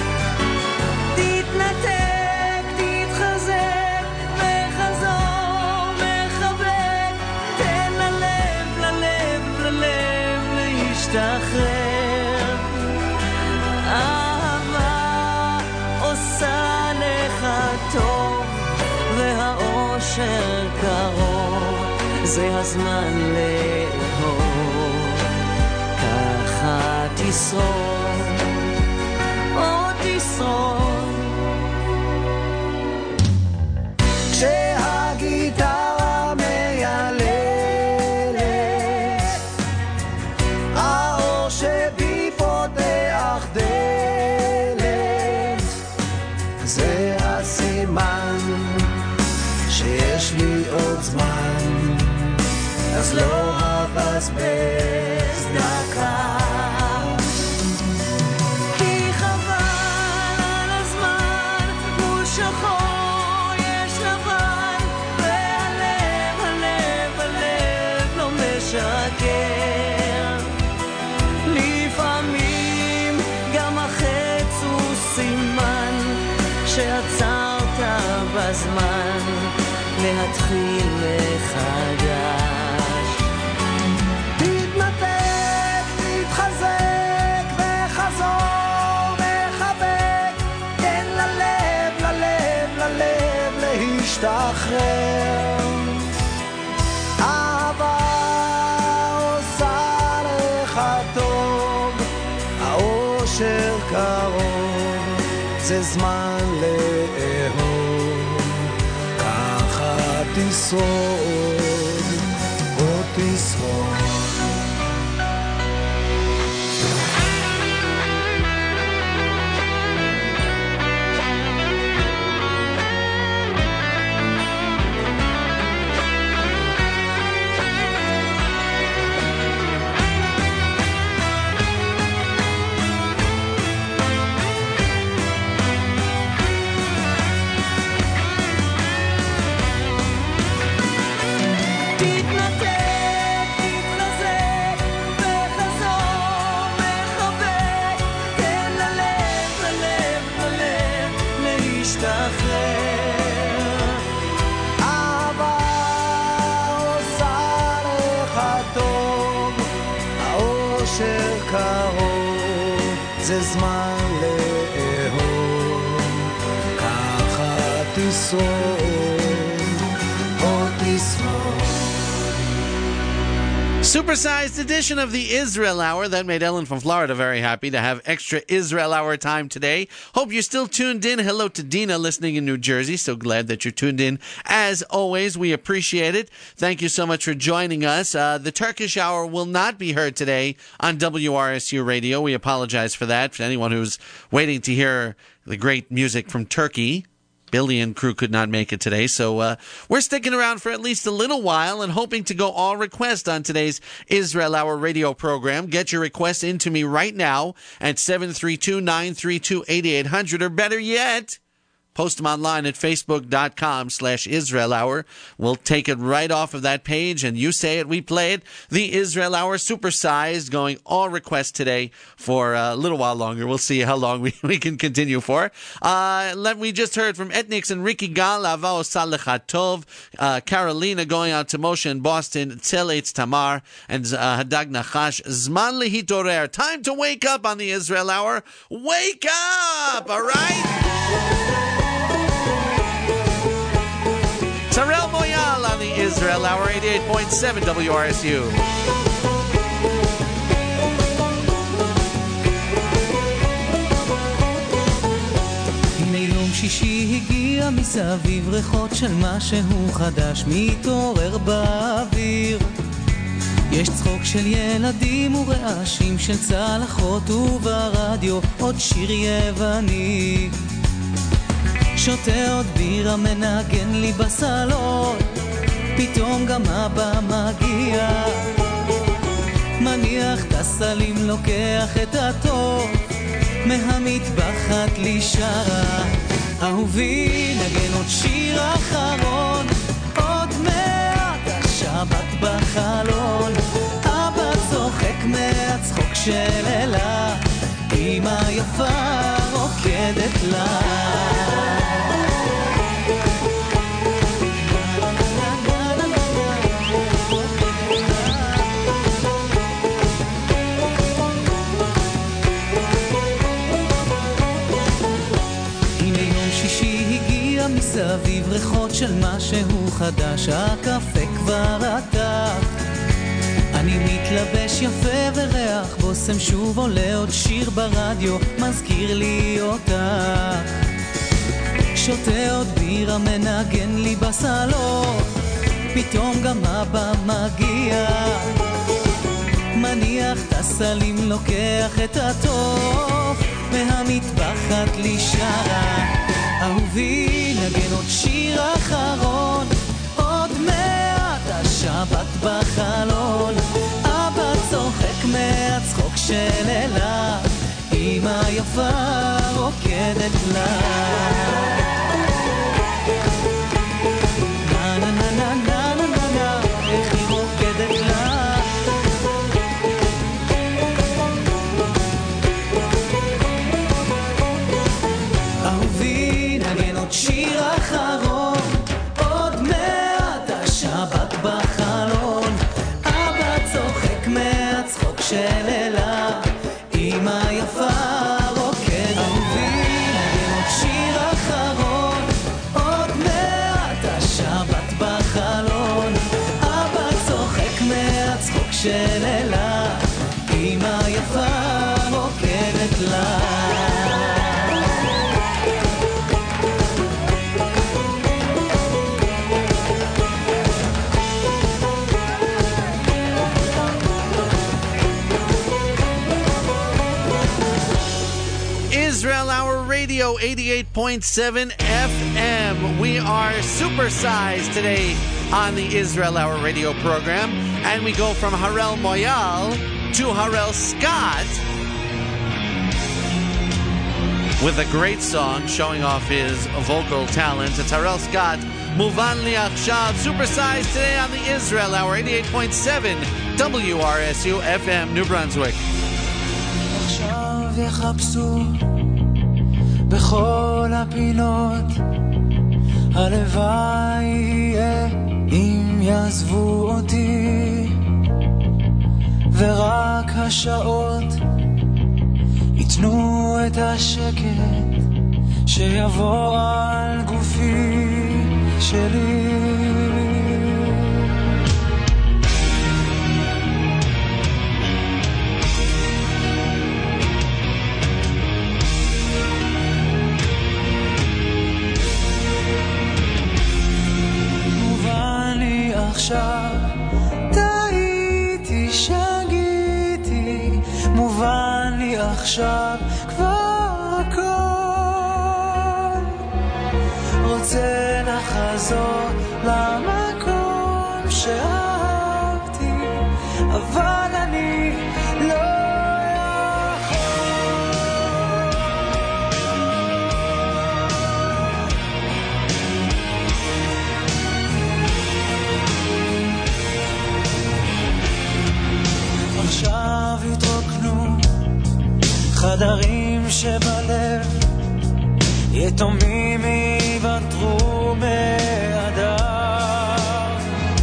תתנתק, תתחזק וחזור מחבק, תן ללב, ללב, ללב להשתחרר. אהבה עושה לך טוב והאושר קרוב, זה הזמן לאהוב, ככה תשרוד, עוד תשרוד. כשהגיטרה מייללת, האור שבי פותח דלת, זה הסימן שיש לי עוד זמן, אז לא אבזבז דקה, כי חבל על הזמן, מול שחור יש לבן, והלב, הלב, הלב לא משקר, לפעמים גם החץ הוא סימן שעצרת בזמן להתחיל מחדש. תתנתק, תתחזק וחזור מחבק, תן ללב, ללב, ללב להשתחרר. אהבה עושה לך טוב, האושר קרוב, זה זמן לאהוב, ככה תשרוד, או תשרוד. להשתחרר. אהבה עושה לך טוב, האושר קרוב, זה זמן לאהוב, ככה תשרוד, עוד תשרוד. Supersized edition of the Israel Hour. That made Ellen from Florida very happy to have extra Israel Hour time today. Hope you're still tuned in. Hello to Dina listening in New Jersey. So glad that you're tuned in. As always, we appreciate it. Thank you so much for joining us. Uh, the Turkish Hour will not be heard today on W R S U Radio. We apologize for that. For anyone who's waiting to hear the great music from Turkey, Billy and crew could not make it today, so uh, we're sticking around for at least a little while and hoping to go all request on today's Israel Hour radio program. Get your requests into me right now at seven three two, nine three two, eight eight hundred, or better yet, post them online at facebook.com slash Israel Hour. We'll take it right off of that page, and you say it, we play it. The Israel Hour supersized, going all requests today for a little while longer. We'll see how long we, we can continue for. Uh, let, we just heard from Ethnix and Ricky Gal, Ava Osa Lecha Tov, uh, Carolina going out to Moshe in Boston, Tzel Eitz Tamar, and uh, Hadag Nachash, Zman Lehitorer. Time to wake up on the Israel Hour. Wake up, all right? Tarell Moyal on the Israel Hour, eighty-eight point seven W R S U. הנה יום שישי הגיע מסביב, ריחות של משהו חדש מתעורר באוויר. יש צחוק של ילדים ורעשים של צלחות, וברדיו עוד שיר יווני. שותה עוד בירה, מנגן לי בסלון, פתאום גם אבא מגיע, מניח את הסלים, לוקח את הטוב, מהמטבחת לי שרה, אהובי נגן עוד שיר אחרון, עוד מעט השבת בחלון, אבא צוחק מהצחוק של אלה, אמא יפה רוקדת לה. מסביב ריחות של משהו חדש, הקפה כבר רתח, אני מתלבש יפה וריח בוסם שוב עולה, עוד שיר ברדיו מזכיר לי אותך, שותה עוד בירה, מנגן לי בסלון, פתאום גם אבא מגיע, מניח את הסלים, לוקח את הטוב, מהמטבחת לי שרה, אהובי נגן עוד שיר אחרון, עוד מעט השבת בחלון, אבא צוחק מהצחוק של אלה, אמא יפה רוקדת לה. נה נה נה נה נה נה נה נה, איך היא רוקדת לה. שיר אחרון, עוד מעט השבת בחלון, אבא צוחק מהצחוק של אלה, אמא יפה רוקדת, אהובי נגן עוד שיר אחרון, עוד מעט השבת בחלון, אבא צוחק מהצחוק של אלה, אמא יפה רוקדת לה. Israel Hour Radio, eighty-eight point seven F M. We are supersized today on the Israel Hour Radio program, and we go from Harel Moyal to Harel Scott with a great song showing off his vocal talents. It's Harel Scott, Muvan Li Achshav, supersized today on the Israel Hour, eighty-eight point seven W R S U F M, New Brunswick. עכשיו יחפשו בכל הפינות, הלוואי יהיה אם יעזבו אותי, ורק השעות יתנו את השקט שיבוא על גופי שלי. מובן לי עכשיו, טעיתי, שגיתי, מובן לי עכשיו כבר הכל. רוצה לחזור למקום שאהבתי, אבל אני לא יכול. עכשיו התרוקנו חדרים שבלב, יתומים יוותרו מאדם,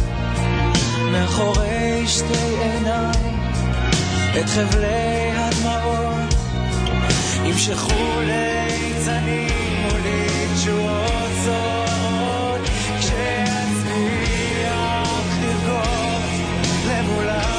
מאחורי שתי עיניים את חבלי הדמעות ימשכו ליצנים מולי תשועות זוהרות, כשאצליח לבגוד למולה.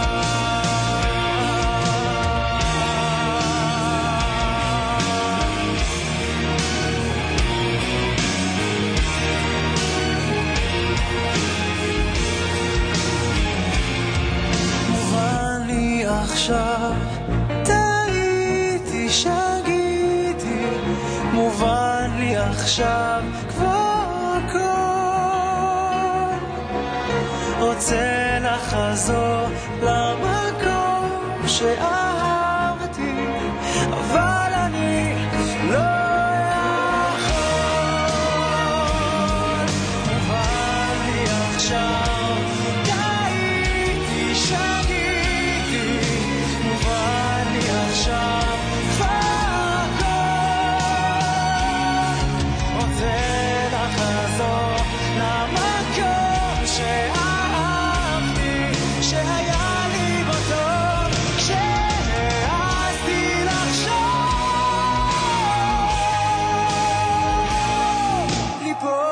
עכשיו טעיתי, שגיתי, מובן לי עכשיו כבר הכל. רוצה לחזור למקום שאהבתי, אבל אני לא יכול. מובן לי עכשיו טעיתי, שגיתי, מובן לי עכשיו כבר הכל. רוצה לחזור למקום שאהבתי, שהיה לי בו טוב, שהעזתי לחשוב ליפול.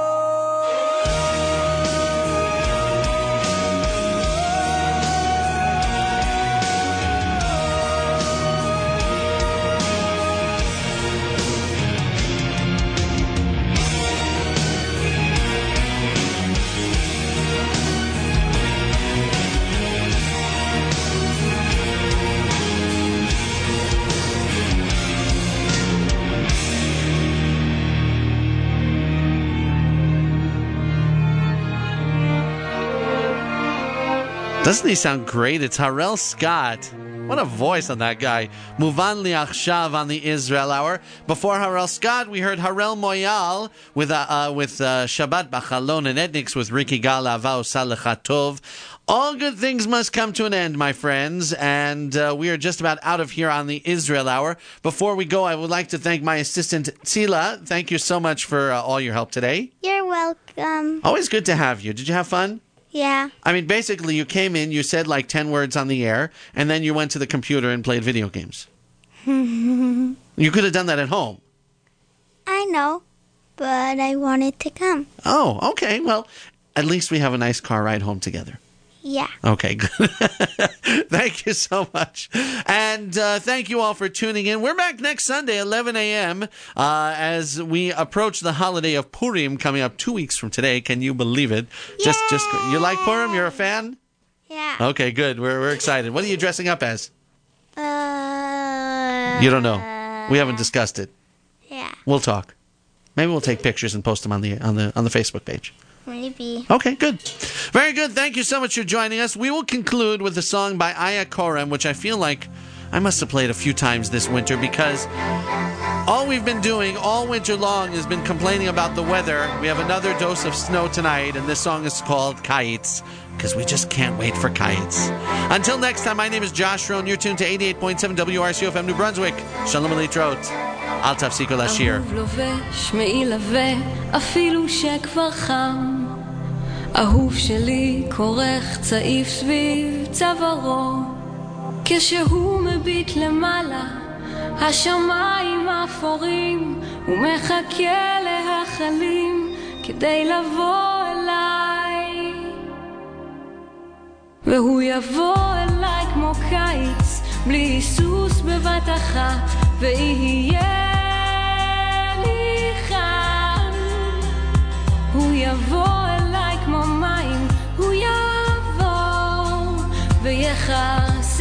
Doesn't he sound great? It's Harel Scott. What a voice on that guy. Muvan Li Achshav on the Israel Hour. Before Harel Scott, we heard Harel Moyal with uh, uh, with uh, Shabbat Bachalon and Edniks with Ricky Gal Ava Osa Lecha Tov. All good things must come to an end, my friends, and uh, we are just about out of here on the Israel Hour. Before we go, I would like to thank my assistant, Tzila. Thank you so much for uh, all your help today. You're welcome. Always good to have you. Did you have fun? Yeah. I mean, basically, you came in, you said like ten words on the air, and then you went to the computer and played video games. You could have done that at home. I know, but I wanted to come. Oh, okay. Well, at least we have a nice car ride home together. Yeah. Okay, good. Thank you so much. And uh, thank you all for tuning in. We're back next Sunday, eleven a.m., uh, as we approach the holiday of Purim coming up two weeks from today. Can you believe it? Yay! Just, just, you like Purim? You're a fan? Yeah. Okay, good. We're, we're excited. What are you dressing up as? Uh, you don't know. We haven't discussed it. Yeah. We'll talk. Maybe we'll take pictures and post them on the on the on the Facebook page. Maybe. Okay, good. Very good. Thank you so much for joining us. We will conclude with a song by Aya Korem, which I feel like I must have played a few times this winter because all we've been doing all winter long has been complaining about the weather. We have another dose of snow tonight, and this song is called Kites because we just can't wait for kites. Until next time, my name is Josh Rohn. You're tuned to eighty-eight point seven W R S U F M New Brunswick. Shalom Aleichrot. אל תפסיקו לשיר. אהוב לובש מעיל עבה, אפילו שכבר חם. אהוב שלי כורך צעיף סביב צווארו, כשהוא מביט למעלה, השמיים אפורים, הוא מחכה להחלים כדי לבוא אליי. והוא יבוא אליי כמו קיץ, בלי היסוס בבת אחת, ויהיה לי חם. הוא יבוא אליי כמו מים, הוא יבוא ויחסה.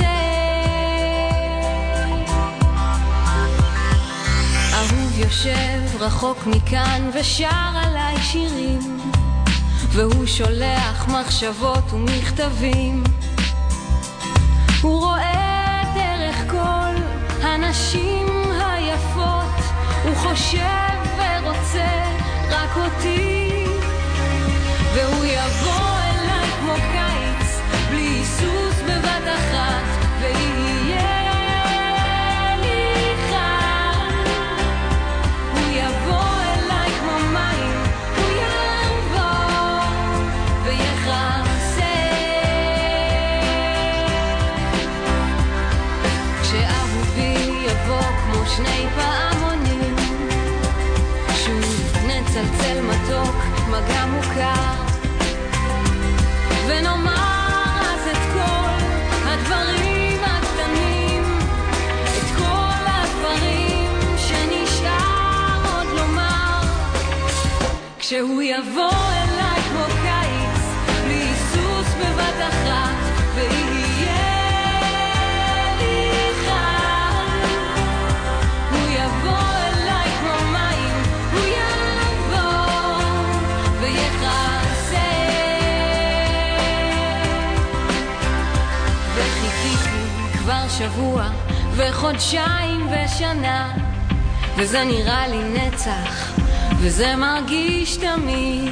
אהוב יושב רחוק מכאן ושר עליי שירים, והוא שולח מחשבות ומכתבים. הוא רואה דרך כל הנשים היפות, הוא חושב ורוצה רק אותי. והוא יבוא אליי כמו קיץ, בלי היסוס בבת אחת, ויהיה לי חם. הוא יבוא אליי כמו מים, הוא יבוא ויחסה. כשאהובי יבוא כמו שני פעמונים, שוב נצלצל מתוק, מגע מוכר, ונאמר אז את כל הדברים הקטנים, את כל הדברים שנשאר עוד לומר. כשהוא יבוא אליי כמו קיץ, בלי היסוס בבת אחת, ויהיה לי חם. הוא יבוא אליי כמו מים, הוא יבוא ויחסה. וחיכיתי כבר שבוע וחודשיים ושנה, וזה נראה לי נצח, וזה מרגיש תמיד.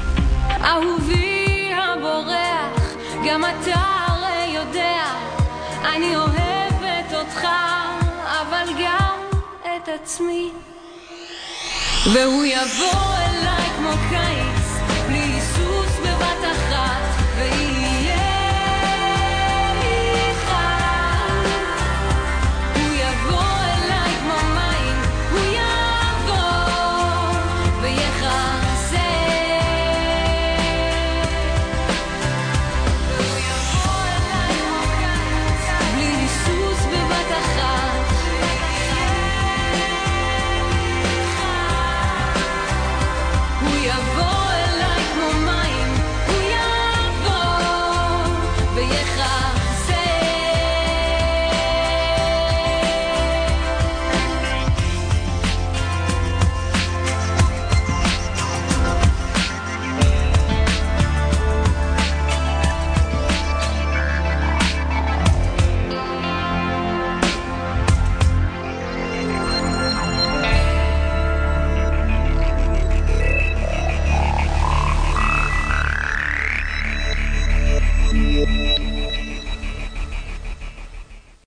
אהובי הבורח, גם אתה הרי יודע, אני אוהבת אותך, אבל גם את עצמי. והוא יבוא אליי כמו קיץ,